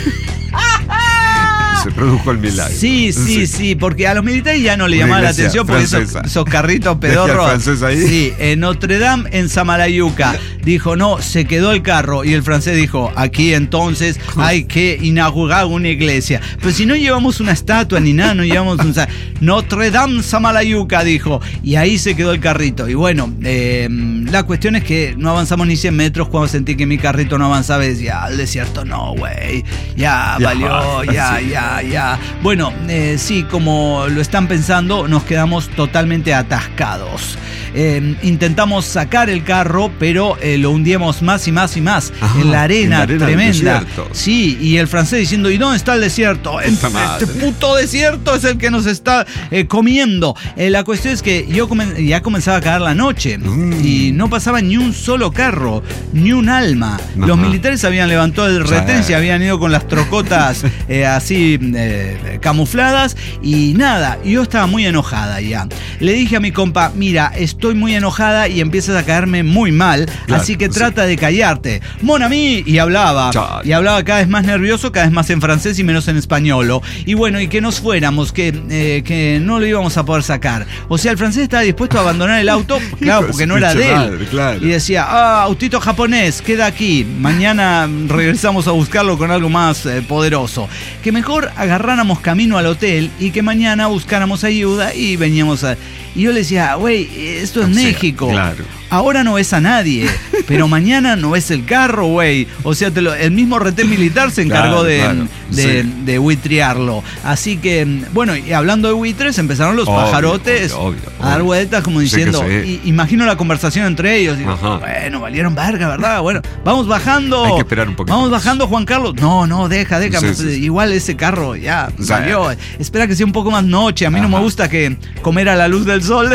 Se produjo el milagro. Sí, sí, sí, porque a los militares ya no le Una llamaba la iglesia atención porque esos, francesa. esos carritos Dejé al pedorros. francés ahí. Sí, en Notre Dame, en Samalayuca, dijo, no, se quedó el carro. Y el francés dijo, aquí entonces hay que inaugurar una iglesia. Pero si no llevamos una estatua ni nada, no llevamos un... Notre Dame, Samalayuca, dijo. Y ahí se quedó el carrito. Y bueno, eh, la cuestión es que no avanzamos ni cien metros cuando sentí que mi carrito no avanzaba y decía, al desierto no, güey. Ya, Ya, valió, ya, sí. ya, ya. Bueno, eh, sí, como lo están pensando, nos quedamos totalmente atascados. Eh, intentamos sacar el carro, pero eh, lo hundíamos más y más y más Ajá, en la arena, en la arena del tremenda. desierto. Sí, y el francés diciendo, ¿y dónde está el desierto? Puta Este madre. puto desierto es el que nos está eh, comiendo. Eh, la cuestión es que yo comen- ya comenzaba a caer la noche Mm. y no pasaba ni un solo carro, ni un alma. Los Ajá. militares habían levantado el retén, Sí. se habían ido con las trocotas eh, así eh, camufladas y nada, yo estaba muy enojada ya. Le dije a mi compa, mira, estoy muy enojada y empiezas a caerme muy mal, Claro, así que sí. trata de callarte. Mon ami, y hablaba, Chale. y hablaba cada vez más nervioso, cada vez más en francés y menos en español. Y bueno, y que nos fuéramos, que, eh, que no lo íbamos a poder sacar. O sea, el francés estaba dispuesto a abandonar el auto, claro, Hijo de porque su no era pinche de él. madre, claro. Y decía, ah, autito japonés, queda aquí. Mañana regresamos a buscarlo con algo más eh, poderoso. Que mejor agarráramos camino al hotel y que mañana buscáramos ayuda y veníamos a... Y yo le decía, güey, esto es O sea, México. claro. Ahora no ves a nadie, pero mañana no ves el carro, güey. O sea, te lo- el mismo retén militar se encargó Claro, de, claro, de, sí. de buitrearlo. Así que, bueno, y hablando de buitres, empezaron los Obvio, pajarotes obvio, obvio, a dar obvio. vueltas como Sí que diciendo, sí. y- imagino la conversación entre ellos. Digo, Ajá. bueno, valieron verga, ¿verdad? Bueno, vamos bajando. Hay que esperar un poquito Vamos más. bajando, Juan Carlos. No, no, deja, deja. Sí, sí, sí. Igual ese carro ya Sí. salió. Espera que sea un poco más noche. A mí no me Ajá. gusta que comer a la luz del sol.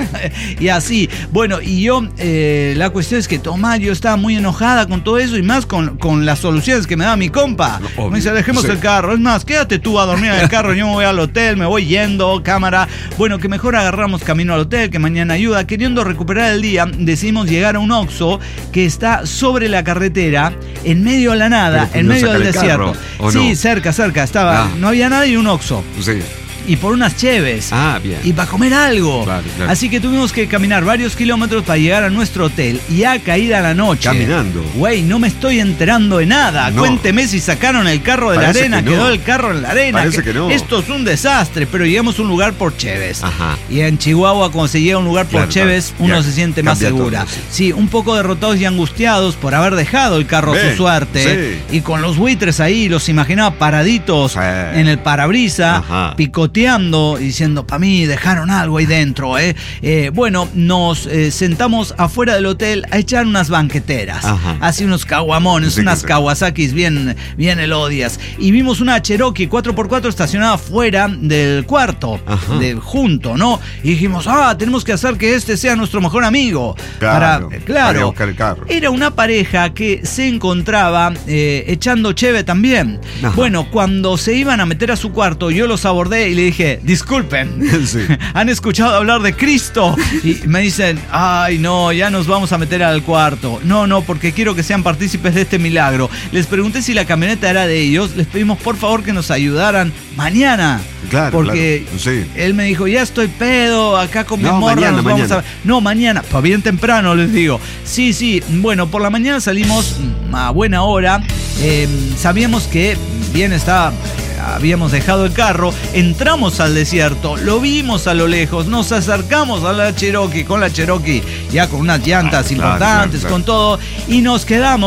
Y así, bueno, y yo, eh, la cuestión es que, toma, yo estaba muy enojada con todo eso y más con, con las soluciones que me daba mi compa. Obvio, Me dice, dejemos sí. el carro, es más, quédate tú a dormir en el carro, yo me voy al hotel, me voy yendo, cámara. Bueno, que mejor agarramos camino al hotel, que mañana ayuda. Queriendo recuperar el día, decidimos llegar a un Oxxo que está sobre la carretera, en medio de la nada, Pero en medio sacar del el desierto. carro, ¿o Sí, no? cerca, cerca, estaba, Ah. no había nada y un Oxxo. Sí. Y por unas cheves. Ah, bien. Y para comer algo. Claro, claro. Así que tuvimos que caminar varios kilómetros para llegar a nuestro hotel. Y a caída la noche. Caminando. Güey, no me estoy enterando de nada. No. Cuénteme si sacaron el carro de Parece la arena, que no. quedó el carro en la arena. Parece que no. Esto es un desastre, pero llegamos a un lugar por cheves. Ajá. Y en Chihuahua, cuando se llega a un lugar por Claro, cheves, claro. uno Ya se siente más cambia segura. todo, sí. Sí, un poco derrotados y angustiados por haber dejado el carro a Ven, su suerte. sí. Y con los buitres ahí, los imaginaba paraditos Sí. en el parabrisa, Ajá. picoteando y diciendo, para mí dejaron algo ahí dentro. ¿eh? Eh, bueno, nos eh, sentamos afuera del hotel a echar unas banqueteras. Ajá. Así unos caguamones, Sí, unas sí. Kawasakis bien, bien elodias. Y vimos una Cherokee cuatro por cuatro estacionada fuera del cuarto, Ajá. de, junto, ¿no? Y dijimos, ah, tenemos que hacer que este sea nuestro mejor amigo. Claro, para, eh, para ir a claro. buscar el carro. Era una pareja que se encontraba eh, echando cheve también. Ajá. Bueno, cuando se iban a meter a su cuarto, yo los abordé y le dije, disculpen, Sí. ¿han escuchado hablar de Cristo? Y me dicen, ay no, ya nos vamos a meter al cuarto. No, no, porque quiero que sean partícipes de este milagro. Les pregunté si la camioneta era de ellos, les pedimos por favor que nos ayudaran mañana. Claro, Porque claro, sí. él me dijo, ya estoy pedo, acá con mi No, morra mañana, nos vamos mañana. a... No, mañana, pues bien temprano les digo. Sí, sí, bueno, por la mañana salimos mm, a buena hora. Eh, sabíamos que bien estaba... Habíamos dejado el carro, entramos al desierto, lo vimos a lo lejos, nos acercamos a la Cherokee, con la Cherokee, ya con unas llantas Ah, claro, importantes, claro, claro. con todo, y nos quedamos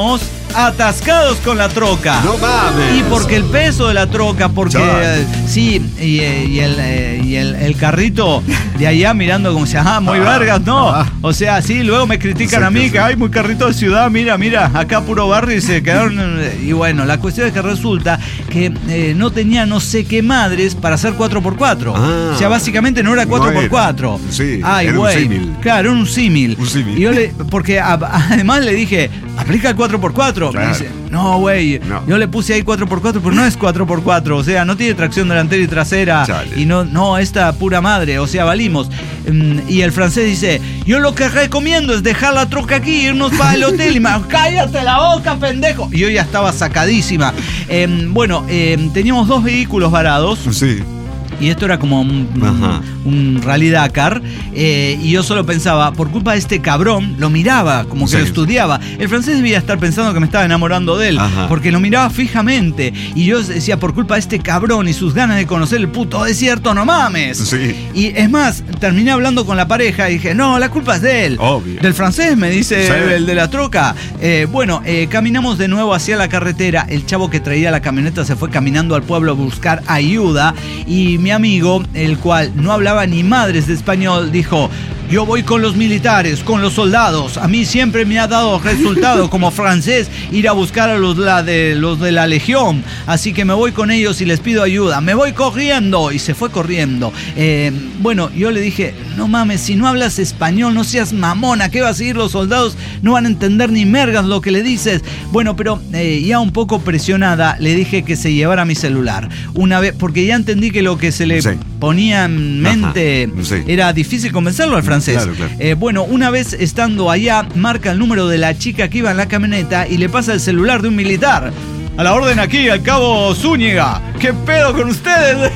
atascados con la troca. No mames. Y porque el peso de la troca, porque eh, sí, y, eh, y, el, eh, y el, el carrito de allá mirando como si, ah, muy Ah, vergas, no. ah. O sea, sí, luego me critican Sí, a mí sí, que, sí. ay, muy carrito de ciudad, mira, mira, acá puro barrio y se quedaron. Y bueno, la cuestión es que resulta que eh, no tenía no sé qué madres para hacer cuatro por cuatro. Ah. O sea, básicamente no era cuatro por cuatro. No era. Sí, Ay, era un güey. símil. Claro, era un símil. Un símil. Y yo le, porque a- además le dije, aplica el cuatro por cuatro. Claro. Me dice, no, güey. No. Yo le puse ahí cuatro por cuatro, pero no es cuatro por cuatro. O sea, no tiene tracción delantera y trasera. Chale. Y no, no, esta pura madre. O sea, valimos. Mm, Y el francés dice, yo lo que recomiendo es dejar la troca aquí, irnos para el hotel. Y me dijo, cállate la boca, pendejo. Y yo ya estaba sacadísima. Em, bueno, em, teníamos dos vehículos varados. Sí. Y esto era como un, Ajá. un Rally Dakar. eh, y yo solo pensaba, por culpa de este cabrón, lo miraba, como que Sí. lo estudiaba. El francés debía estar pensando que me estaba enamorando de él, Ajá. porque lo miraba fijamente. Y yo decía, por culpa de este cabrón y sus ganas de conocer el puto desierto, no mames. Sí. Y es más, terminé hablando con la pareja y dije, no, la culpa es de él. Obvio. Del francés, me dice Sí. el de la troca. Eh, bueno, eh, caminamos de nuevo hacia la carretera. El chavo que traía la camioneta se fue caminando al pueblo a buscar ayuda. Y mi amigo, el cual no hablaba ni madres de español, dijo, yo voy con los militares, con los soldados. A mí siempre me ha dado resultado como francés ir a buscar a los, la de, los de la legión. Así que me voy con ellos y les pido ayuda. Me voy corriendo. Y se fue corriendo. Eh, bueno, yo le dije, no mames, si no hablas español, no seas mamona. ¿Qué va a seguir los soldados? No van a entender ni mergas lo que le dices. Bueno, pero eh, ya un poco presionada, le dije que se llevara mi celular. Una vez, porque ya entendí que lo que se le Sí. ponía en mente Ajá, sí. era difícil convencerlo al francés. Claro, claro. Eh, bueno, una vez estando allá, marca el número de la chica que iba en la camioneta y le pasa el celular de un militar. A la orden aquí, al cabo Zúñiga. ¿Qué pedo con ustedes?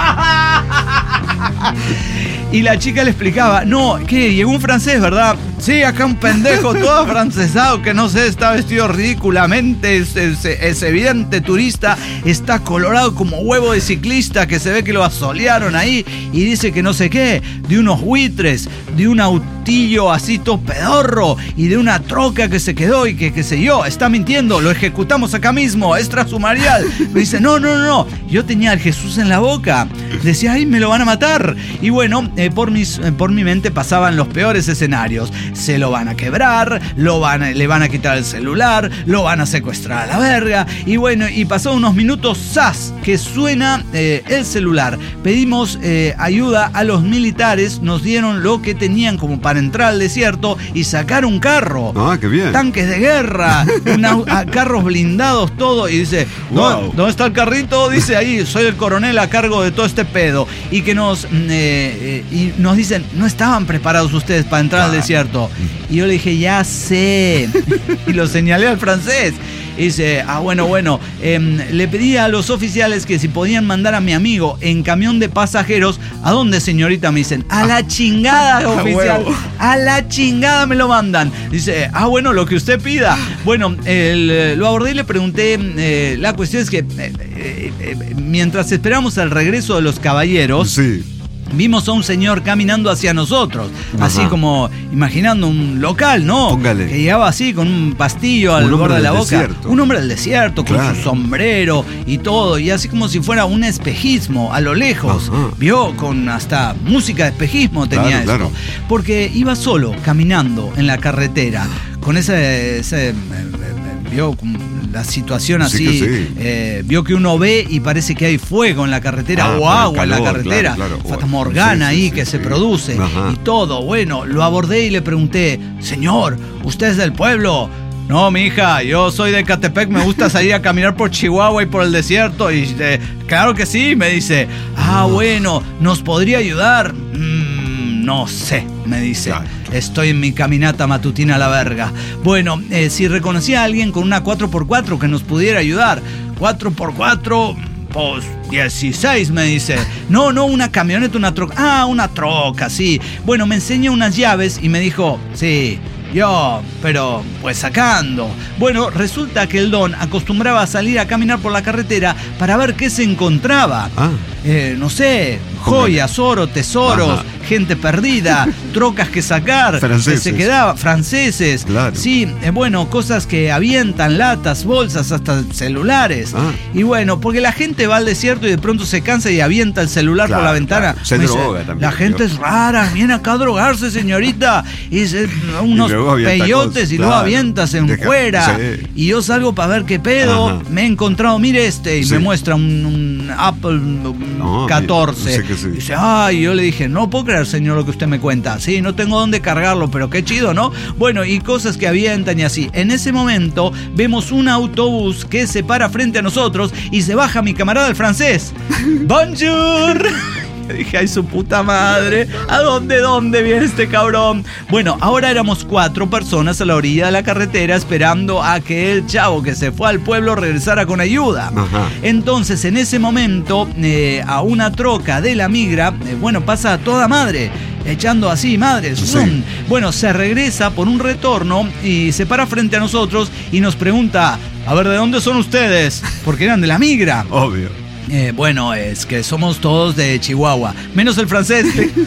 Y la chica le explicaba, no, ¿qué? Llegó un francés, ¿verdad? Sí, acá un pendejo todo afrancesado que no sé, está vestido ridículamente, es, es- es evidente turista, está colorado como huevo de ciclista que se ve que lo asolearon ahí y dice que no sé qué, de unos buitres, de un autillo así todo pedorro y de una troca que se quedó y que qué sé yo, está mintiendo, lo ejecutamos acá mismo, extrasumarial. Me dice, no, no, no, yo tenía al Jesús en la boca, decía, ay, me lo van a matar. Y bueno, eh, por, mis, eh, por mi mente pasaban los peores escenarios. Se lo van a quebrar, lo van a- le van a quitar el celular, lo van a secuestrar a la verga. Y bueno, y pasó unos minutos, ¡zas!, que suena eh, el celular. Pedimos eh, ayuda a los militares, nos dieron lo que tenían como para entrar al desierto y sacar un carro. Ah, qué bien. Tanques de guerra, una- a- carros blindados, todo. Y dice, ¿dó- Wow. ¿dónde está el carrito? Dice ahí, soy el coronel a cargo de todo este pedo. Y que nos, mm, eh, eh, y nos dicen, no estaban preparados ustedes para entrar al desierto. Y yo le dije, ya sé. Y lo señalé al francés. Y dice, ah, bueno, bueno, em, le pedí a los oficiales que si podían mandar a mi amigo en camión de pasajeros. ¿A dónde, señorita? Me dicen, a la chingada, oficial. huevo. A la chingada me lo mandan. Dice, ah, bueno, lo que usted pida. Bueno, el, eh, lo abordé y le pregunté. eh, la cuestión es que eh, eh, eh, mientras esperamos el regreso de los caballeros, Sí. vimos a un señor caminando hacia nosotros, Ajá. así como imaginando un local, ¿no? Póngale. Que llegaba así con un pastillo al Un hombre borde de la del boca. desierto. Un hombre del desierto, con Claro. su sombrero y todo, y así como si fuera un espejismo a lo lejos. Ajá. Vio con hasta música de espejismo tenía Claro, esto. claro. Porque iba solo, caminando en la carretera, con ese, ese eh, eh, vio como la situación Sí así, que sí. eh, vio que uno ve y parece que hay fuego en la carretera Ah, o por el agua en la calor, carretera, claro, claro. Fata Morgana Sí, sí, ahí sí, que sí. se produce Ajá. y todo. Bueno, lo abordé y le pregunté, señor, ¿usted es del pueblo? No, mija, yo soy de Catepec, me gusta salir a caminar por Chihuahua y por el desierto. Y eh, claro que sí, me dice. Ah, bueno, ¿nos podría ayudar? Mm, no sé, me dice. Claro. Estoy en mi caminata matutina a la verga. Bueno, eh, si reconocía a alguien con una cuatro por cuatro que nos pudiera ayudar. cuatro por cuatro, pues dieciséis, me dice. No, no, una camioneta, una troca. Ah, una troca, sí. Bueno, me enseñó unas llaves y me dijo, sí, yo, pero pues sacando. Bueno, resulta que el don acostumbraba a salir a caminar por la carretera para ver qué se encontraba. Ah. eh, no sé, joyas, oro, tesoros, Ajá. gente perdida, trocas que sacar, Franceses. que se quedaba, franceses, Claro. sí, eh, bueno, cosas que avientan, latas, bolsas, hasta celulares. Ah. Y bueno, porque la gente va al desierto y de pronto se cansa y avienta el celular Claro, por la ventana. claro. Se Me dice, droga también, la gente ¿no? es rara, viene acá a drogarse, señorita. Y dice, unos Y luego avienta peyotes cosas, y luego claro. avientas en Deja- fuera. sí. Y yo salgo para ver qué pedo. Ajá. Me he encontrado, mire este, y Sí. me muestra un, un Apple un No, catorce. sí que sí. Y dice, ay, yo le dije, no puedo creer, señor, lo que usted me cuenta. Sí, no tengo dónde cargarlo, pero qué chido, ¿no? Bueno, y cosas que avientan y así. En ese momento vemos un autobús que se para frente a nosotros y se baja mi camarada el francés. ¡Bonjour! Dije, ay, su puta madre, ¿a dónde, dónde viene este cabrón? Bueno, ahora éramos cuatro personas a la orilla de la carretera esperando a que el chavo que se fue al pueblo regresara con ayuda. Ajá. Entonces, en ese momento, eh, a una troca de la migra, eh, bueno, pasa a toda madre, echando así, madres. Sí. ¡Zum! Bueno, se regresa por un retorno y se para frente a nosotros y nos pregunta, a ver, ¿de dónde son ustedes? Porque eran de la migra. Obvio. Eh, bueno, es que somos todos de Chihuahua, menos el francés.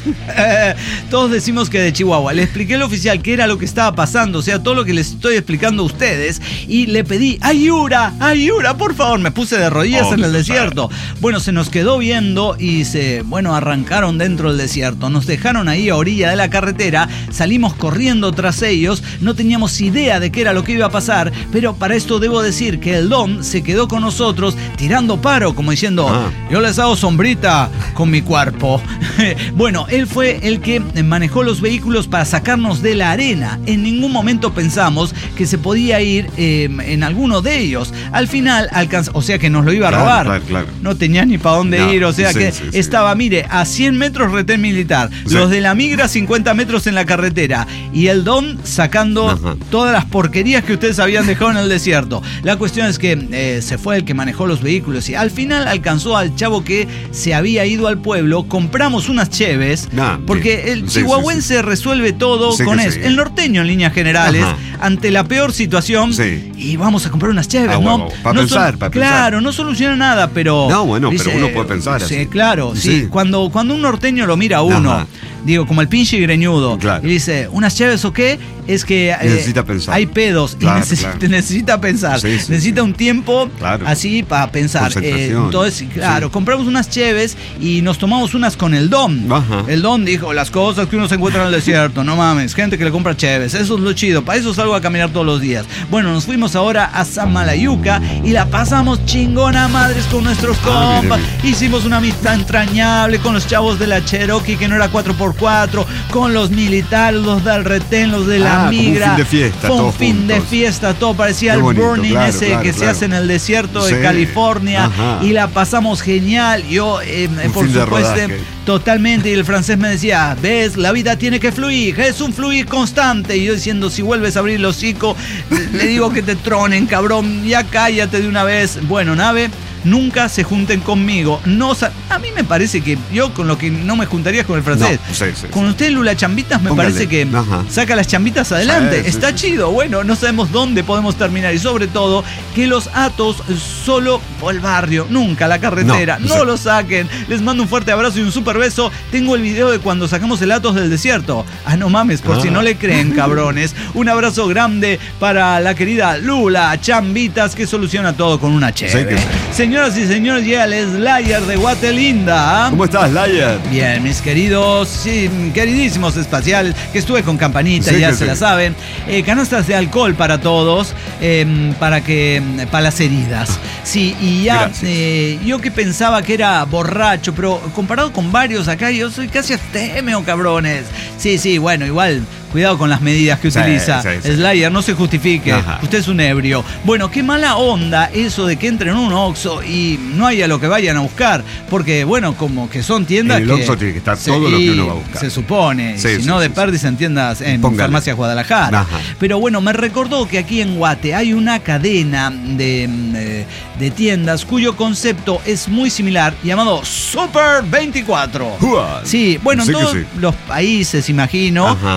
eh, todos decimos que de Chihuahua. Le expliqué al oficial qué era lo que estaba pasando, o sea, todo lo que les estoy explicando a ustedes, y le pedí, ayura, ayura, por favor. Me puse de rodillas Oh, en el claro. desierto. Bueno, se nos quedó viendo y se, bueno, arrancaron dentro del desierto. Nos dejaron ahí a orilla de la carretera, salimos corriendo tras ellos, no teníamos idea de qué era lo que iba a pasar, pero para esto debo decir que el Don se quedó con nosotros tirando paro, como diciendo, Ah. yo les hago sombrita con mi cuerpo. Bueno, él fue el que manejó los vehículos para sacarnos de la arena. En ningún momento pensamos que se podía ir eh, en alguno de ellos. Al final alcanzó, o sea que nos lo iba a Claro, robar. claro, claro. No tenía ni para dónde No, ir, o sea sí, que sí, sí. estaba, mire, a cien metros retén militar, Sí. los de la migra cincuenta metros en la carretera y el Don sacando Ajá. todas las porquerías que ustedes habían dejado en el desierto. La cuestión es que eh, se fue el que manejó los vehículos y al final alcanzó al chavo que se había ido al pueblo. Compramos unas cheves, Nah, porque bien. el Sí, chihuahuense sí, sí. resuelve todo Sí con que eso. sí. El norteño en líneas generales, Ajá. ante la peor situación, Sí. y vamos a comprar unas cheves, Ah, ¿no? huevo, pa' No pensar, sol- pa' Claro, pensar. no soluciona nada, pero... No, bueno, pero uno puede pensar Sí, así. claro, sí. Sí. Cuando, cuando un norteño lo mira a uno, Ajá. digo, como el pinche greñudo, Claro. y dice, ¿unas cheves o qué? Es que eh, Necesita pensar. hay pedos Claro, y necesita, claro. necesita pensar. Sí, sí, necesita sí. un tiempo Claro. así para pensar. Concentración. entonces, claro, Sí. compramos unas cheves y nos tomamos unas con el Don. Ajá. El Don dijo, las cosas que uno se encuentra en el desierto, no mames, gente que le compra cheves, eso es lo chido, para eso salgo a caminar todos los días. Bueno, nos fuimos ahora a Samalayuca y la pasamos chingona madres con nuestros Ah, compas. mire, mire. Hicimos una amistad entrañable con los chavos de la Cherokee, que no era cuatro por cuatro, con los militares, los del retén, los de la Ah, como un migra. fin de fiesta, Fue un todos fin de juntos. fiesta, todo parecía Qué el bonito, burning claro, ese claro, que se claro. hace en el desierto de Sí. California. Ajá. Y la pasamos genial. Yo, eh, Un por fin de supuesto, rodaje. totalmente. Y el francés me decía, ves, la vida tiene que fluir, es un fluir constante. Y yo diciendo, si vuelves a abrir el hocico, le digo que te tronen, cabrón, ya cállate de una vez. Bueno, nave, nunca se junten conmigo. No, sa- a mí me parece que yo con lo que no me juntaría es con el francés. No, sí, sí, con sí. usted, Lula Chambitas, me Póngale. parece que Ajá. saca las chambitas adelante. Sí, sí, Está sí. chido. Bueno, no sabemos dónde podemos terminar. Y sobre todo, que los atos solo por el barrio, nunca la carretera. No, No, sí. lo saquen. Les mando un fuerte abrazo y un super beso. Tengo el video de cuando sacamos el atos del desierto. Ah, no mames, por Ah. si no le creen, cabrones. Un abrazo grande para la querida Lula Chambitas, que soluciona todo con una chévere. Sí que sí. Señoras y señores, llega el Slayer de Guatelinda. ¿Cómo estás, Laia? Bien, mis queridos, sí, queridísimos espaciales, que estuve con campanita, Sí, ya que se sí. la saben. Eh, canastas de alcohol para todos, eh, para que para las heridas. Sí, y ya, Gracias. eh, yo que pensaba que era borracho, pero comparado con varios acá, yo soy casi abstemio, cabrones. Sí, sí, bueno, igual. Cuidado con las medidas que Sí, utiliza. sí, sí. Slayer, no se justifique. Ajá. Usted es un ebrio. Bueno, qué mala onda eso de que entren en un Oxxo y no haya lo que vayan a buscar. Porque, bueno, como que son tiendas En el que... Oxxo tiene que estar Sí, todo lo que uno va a buscar. Se supone. Sí, si sí, no, sí, de sí. perdis en tiendas, en Póngale. Farmacias Guadalajara. Ajá. Pero bueno, me recordó que aquí en Guate hay una cadena de, eh, de tiendas cuyo concepto es muy similar, llamado Super veinticuatro. Uah. Sí, bueno, en Sí que todos sí. los países, imagino, Ajá. eh,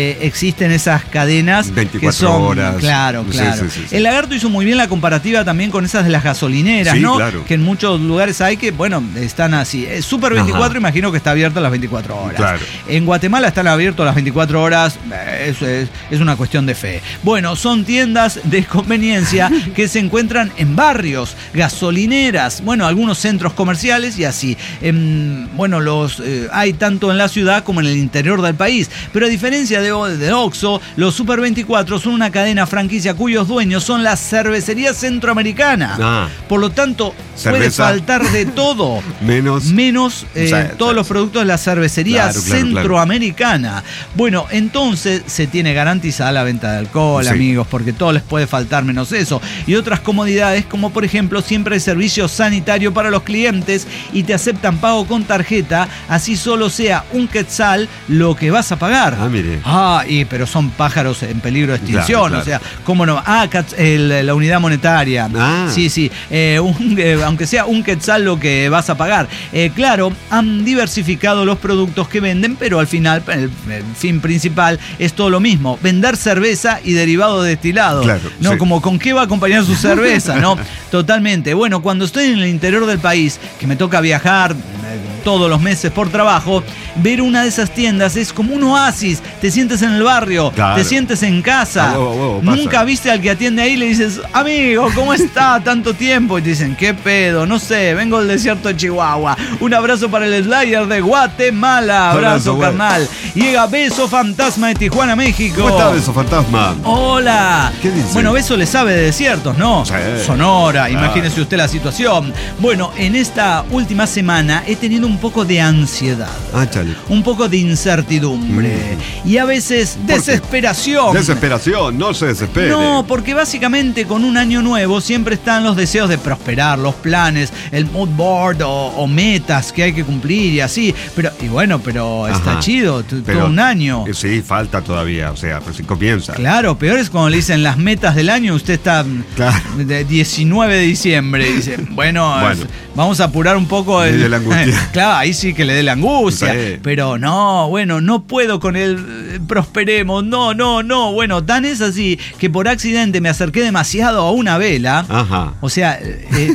eh, existen esas cadenas veinticuatro que son, horas. Claro, claro. Sí, sí, sí, sí. El Lagarto hizo muy bien la comparativa también con esas de las gasolineras, Sí, ¿no? claro. Que en muchos lugares hay que, bueno, están así. Eh, Super veinticuatro, Ajá. imagino que está abierta las veinticuatro horas. Claro. En Guatemala están abiertos las veinticuatro horas, eh, eso es, es una cuestión de fe. Bueno, son tiendas de conveniencia que se encuentran en barrios, gasolineras, bueno, algunos centros comerciales y así. Eh, bueno, los eh, hay tanto en la ciudad como en el interior del país. Pero a diferencia de, de Oxxo, los Super veinticuatro son una cadena franquicia cuyos dueños son la cervecería centroamericana. Ah. Por lo tanto, puede Cerveza. faltar de todo. Menos. Menos eh, O sea, todos o sea, los productos de la cervecería Claro, claro, centroamericana. Bueno, entonces se tiene garantizada la venta de alcohol, Sí. amigos, porque todo les puede faltar menos eso. Y otras comodidades, como por ejemplo, siempre hay servicio sanitario para los clientes y te aceptan pago con tarjeta, así solo sea un quetzal lo que vas a pagar. Ah, mire. Ah, y, pero son pájaros en peligro de extinción, Claro, claro. o sea, ¿cómo no? Ah, cats- el- la unidad monetaria. Ah. Sí, sí, eh, un, eh, aunque sea un quetzal lo que vas a pagar. Eh, claro, han diversificado los productos que venden, pero al final el, el fin principal es todo lo mismo, vender cerveza y derivados destilados. Claro, ¿No? sí. Como con qué va a acompañar su cerveza, ¿no? Totalmente. Bueno, cuando estoy en el interior del país, que me toca viajar eh, todos los meses por trabajo, ver una de esas tiendas es como un oasis. Te sientes en el barrio, Claro. te sientes en casa. A huevo, a huevo, pasa. Nunca viste al que atiende ahí y le dices, amigo, ¿cómo está? Tanto tiempo. Y te dicen, ¿qué pedo? No sé, vengo del desierto de Chihuahua. Un abrazo para el Slayer de Guatemala. Abrazo, Abrazo, güey. carnal. Llega Beso Fantasma de Tijuana, México. ¿Cómo está Beso Fantasma? Hola. ¿Qué dice? Bueno, Beso le sabe de desiertos, ¿no? Sí. Sonora, Claro. imagínese usted la situación. Bueno, en esta última semana he tenido un poco de ansiedad. Ah, chale. Un poco de incertidumbre. Y a veces qué? desesperación. Desesperación, no se desespere. No, porque básicamente con un año nuevo siempre están los deseos de prosperar, los planes, el mood board o, o metas que hay que cumplir y así. Pero, y bueno, pero está Ajá. chido, t- Pero, todo un año. eh, Sí, falta todavía, o sea, pues si comienza. Claro, peor es cuando le dicen las metas del año, usted está Claro. de diecinueve de diciembre y dice, bueno, Bueno. es- vamos a apurar un poco Le el... dé la angustia. Claro, ahí sí que le dé la angustia. Sí. Pero no, bueno, no puedo con el eh, prosperemos, no, no, no. Bueno, tan es así que por accidente me acerqué demasiado a una vela. Ajá. O sea, eh,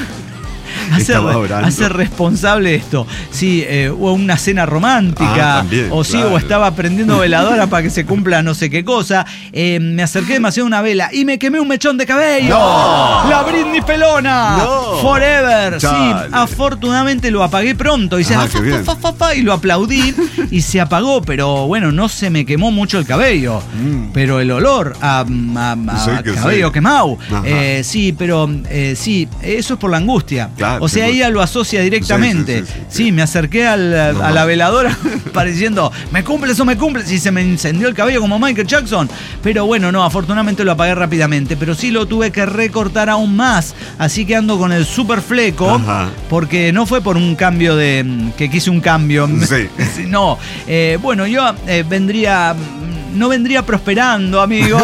hacer, Estaba orando. hacer responsable esto. Sí, eh, o una cena romántica. Ah, también, o sí, claro. o estaba prendiendo veladora para que se cumpla no sé qué cosa. Eh, me acerqué demasiado a una vela y me quemé un mechón de cabello. ¡No! ¡La Britney pelona! ¡No! Forever. Sí, Chale. afortunadamente lo apagué pronto. Y, se, Ah, ah, qué fa, fa, bien. fa, fa, fa, y lo aplaudí y se apagó. Pero bueno, no se me quemó mucho el cabello. Mm. Pero el olor a, a- a Sí, que cabello sí. quemado. Ajá. Eh, sí, pero eh, sí, eso es por la angustia. Claro, o sea, seguro. ella lo asocia directamente. Sí, sí, sí, Sí, sí, sí. me acerqué al- a Ajá. la veladora pareciendo, ¿me cumples o me cumples? Y se me incendió el cabello como Michael Jackson. Pero bueno, no, afortunadamente lo apagué rápidamente. Pero sí lo tuve que recortar aún más. Así que ando con el super fleco. Ajá. Porque no fue por un cambio de. que quise un cambio. Sí. No. Eh, bueno, yo eh, vendría. No vendría prosperando, amigos.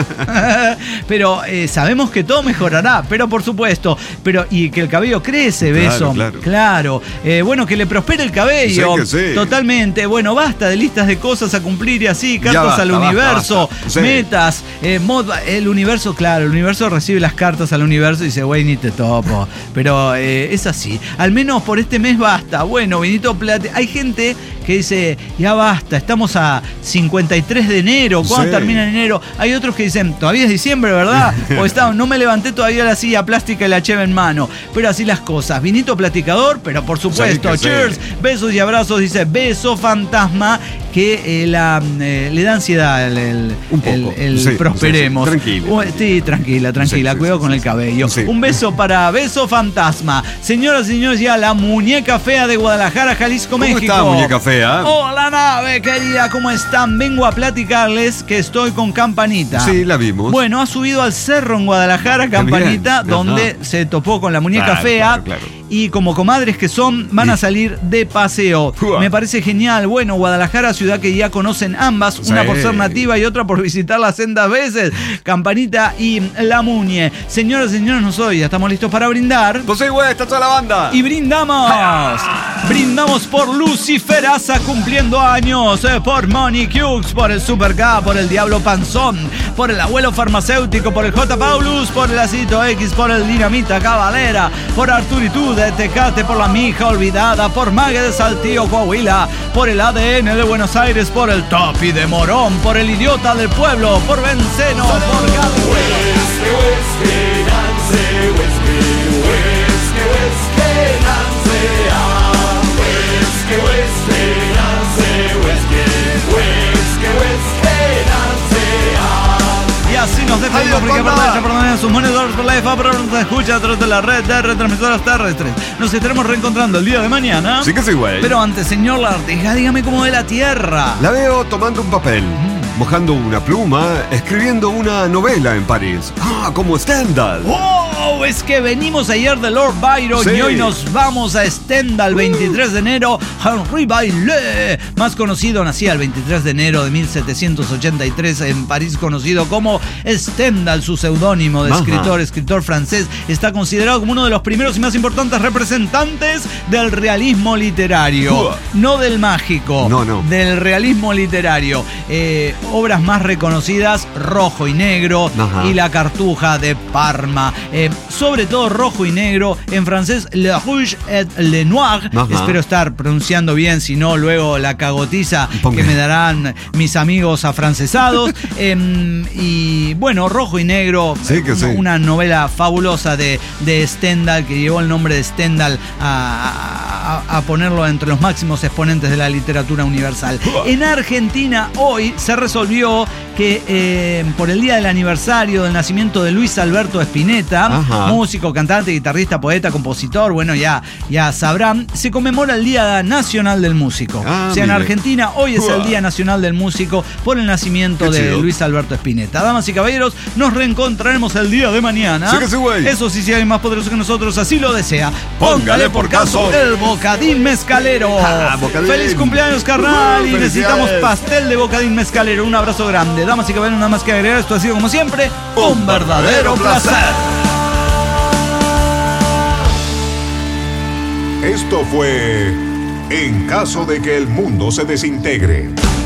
Pero eh, sabemos que todo mejorará. Pero por supuesto. Pero, y que el cabello crece, Claro, Beso. claro. Claro. Eh, bueno, que le prospere el cabello. Sí, que sí. Totalmente. Bueno, basta de listas de cosas a cumplir y así. Cartas basta, al basta, universo. basta. Sí. Metas. eh, mod- el universo, claro. El universo recibe las cartas al universo y dice, güey, ni te topo. Pero eh, es así. Al menos por este mes basta. Bueno, Vinito Plate. Hay gente que dice, ya basta, estamos a cincuenta y tres de enero, ¿cuándo Sí. termina enero? Hay otros que dicen, todavía es diciembre, ¿verdad? O está, no me levanté todavía la silla plástica y la cheve en mano. Pero así las cosas. Vinito platicador, pero por supuesto, Sí, que sí. cheers, besos y abrazos, dice Beso Fantasma, que eh, la, eh, le da ansiedad el, el, Un poco. el- el Sí, prosperemos. sí, sí. Tranquilo. Uh, Sí, tranquila, tranquila, Sí, sí, cuidado sí, con sí, el sí. cabello. Sí. Un beso para Beso Fantasma. Señoras y señores, ya la muñeca fea de Guadalajara, Jalisco, ¿Cómo México. está, muñeca fea? Hola, nave querida, ¿cómo están? Vengo a platicarles que estoy con Campanita. Sí, la vimos. Bueno, ha subido al cerro en Guadalajara, Campanita, bien. donde Ajá. se topó con la muñeca Claro, fea. claro, claro. Y como comadres que son, van a Y- salir de paseo. Uah. Me parece genial. Bueno, Guadalajara, ciudad que ya conocen ambas, una Sí. por ser nativa y otra por visitarla sendas veces. Campanita y la Muñe. Señoras y señores, nosotros ya estamos listos para brindar. Pues sí, güey, está toda la banda. Y brindamos. Brindamos por Luciferaza cumpliendo años, eh, por Moni Cukes, por el Super K, por el Diablo Panzón, por el Abuelo Farmacéutico, por el J. Paulus, por el Acito X, por el Dinamita Cabalera, por Arturitud de Tecate, por la Mija Olvidada, por Mague de Saltillo, Coahuila, por el A D N de Buenos Aires, por el Topi de Morón, por el Idiota del Pueblo, por Benceno, por Gabriel. Y así nos despedimos porque pantalla permanece sus monitores por la F A, pero nos escucha a través de la red de retransmisoras terrestres. Nos estaremos reencontrando el día de mañana. Sí que sí, güey. Pero antes, señor Lartiga, dígame cómo ve la Tierra. La veo tomando un papel, mojando una pluma, escribiendo una novela en París. Ah, como Stendhal. ¡Oh! Es que venimos ayer de Lord Byron Sí. y hoy nos vamos a Stendhal, veintitrés de enero. Henri Baillet, más conocido, nacía el veintitrés de enero de mil setecientos ochenta y tres en París, conocido como Stendhal, su seudónimo de Ajá. escritor, escritor francés. Está considerado como uno de los primeros y más importantes representantes del realismo literario. Uh. No del mágico, No, no. del realismo literario. Eh, obras más reconocidas, Rojo y Negro, Ajá. y La Cartuja de Parma. Eh, sobre todo Rojo y Negro, en francés Le Rouge et le Noir. Ajá. Espero estar pronunciando bien, si no luego la cagotiza Ponga. que me darán mis amigos afrancesados. eh, y bueno, Rojo y Negro, Sí que una, sí. una novela fabulosa de, de Stendhal, que llevó el nombre de Stendhal a, a- a ponerlo entre los máximos exponentes de la literatura universal. En Argentina hoy se resolvió que eh, por el día del aniversario del nacimiento de Luis Alberto Spinetta, Ajá. músico, cantante, guitarrista, poeta, compositor, bueno, ya, ya sabrán, se conmemora el Día Nacional del Músico. Ah, o sea, en mire. Argentina hoy es el Uah. Día Nacional del Músico por el nacimiento Qué de chido. Luis Alberto Spinetta. Damas y caballeros, nos reencontraremos el día de mañana. Sí que sí, güey. Eso sí, si hay más poderoso que nosotros, así lo desea. Póngale por caso. el bocadín mezcalero. Ah, bocadín. Feliz cumpleaños, carnal. Uh, y necesitamos felicidades. pastel de bocadín mezcalero. Un abrazo grande. Damas y caballeros, nada más que agregar. Esto ha sido, como siempre, un, verdadero placer. Esto fue En caso de que el mundo se desintegre.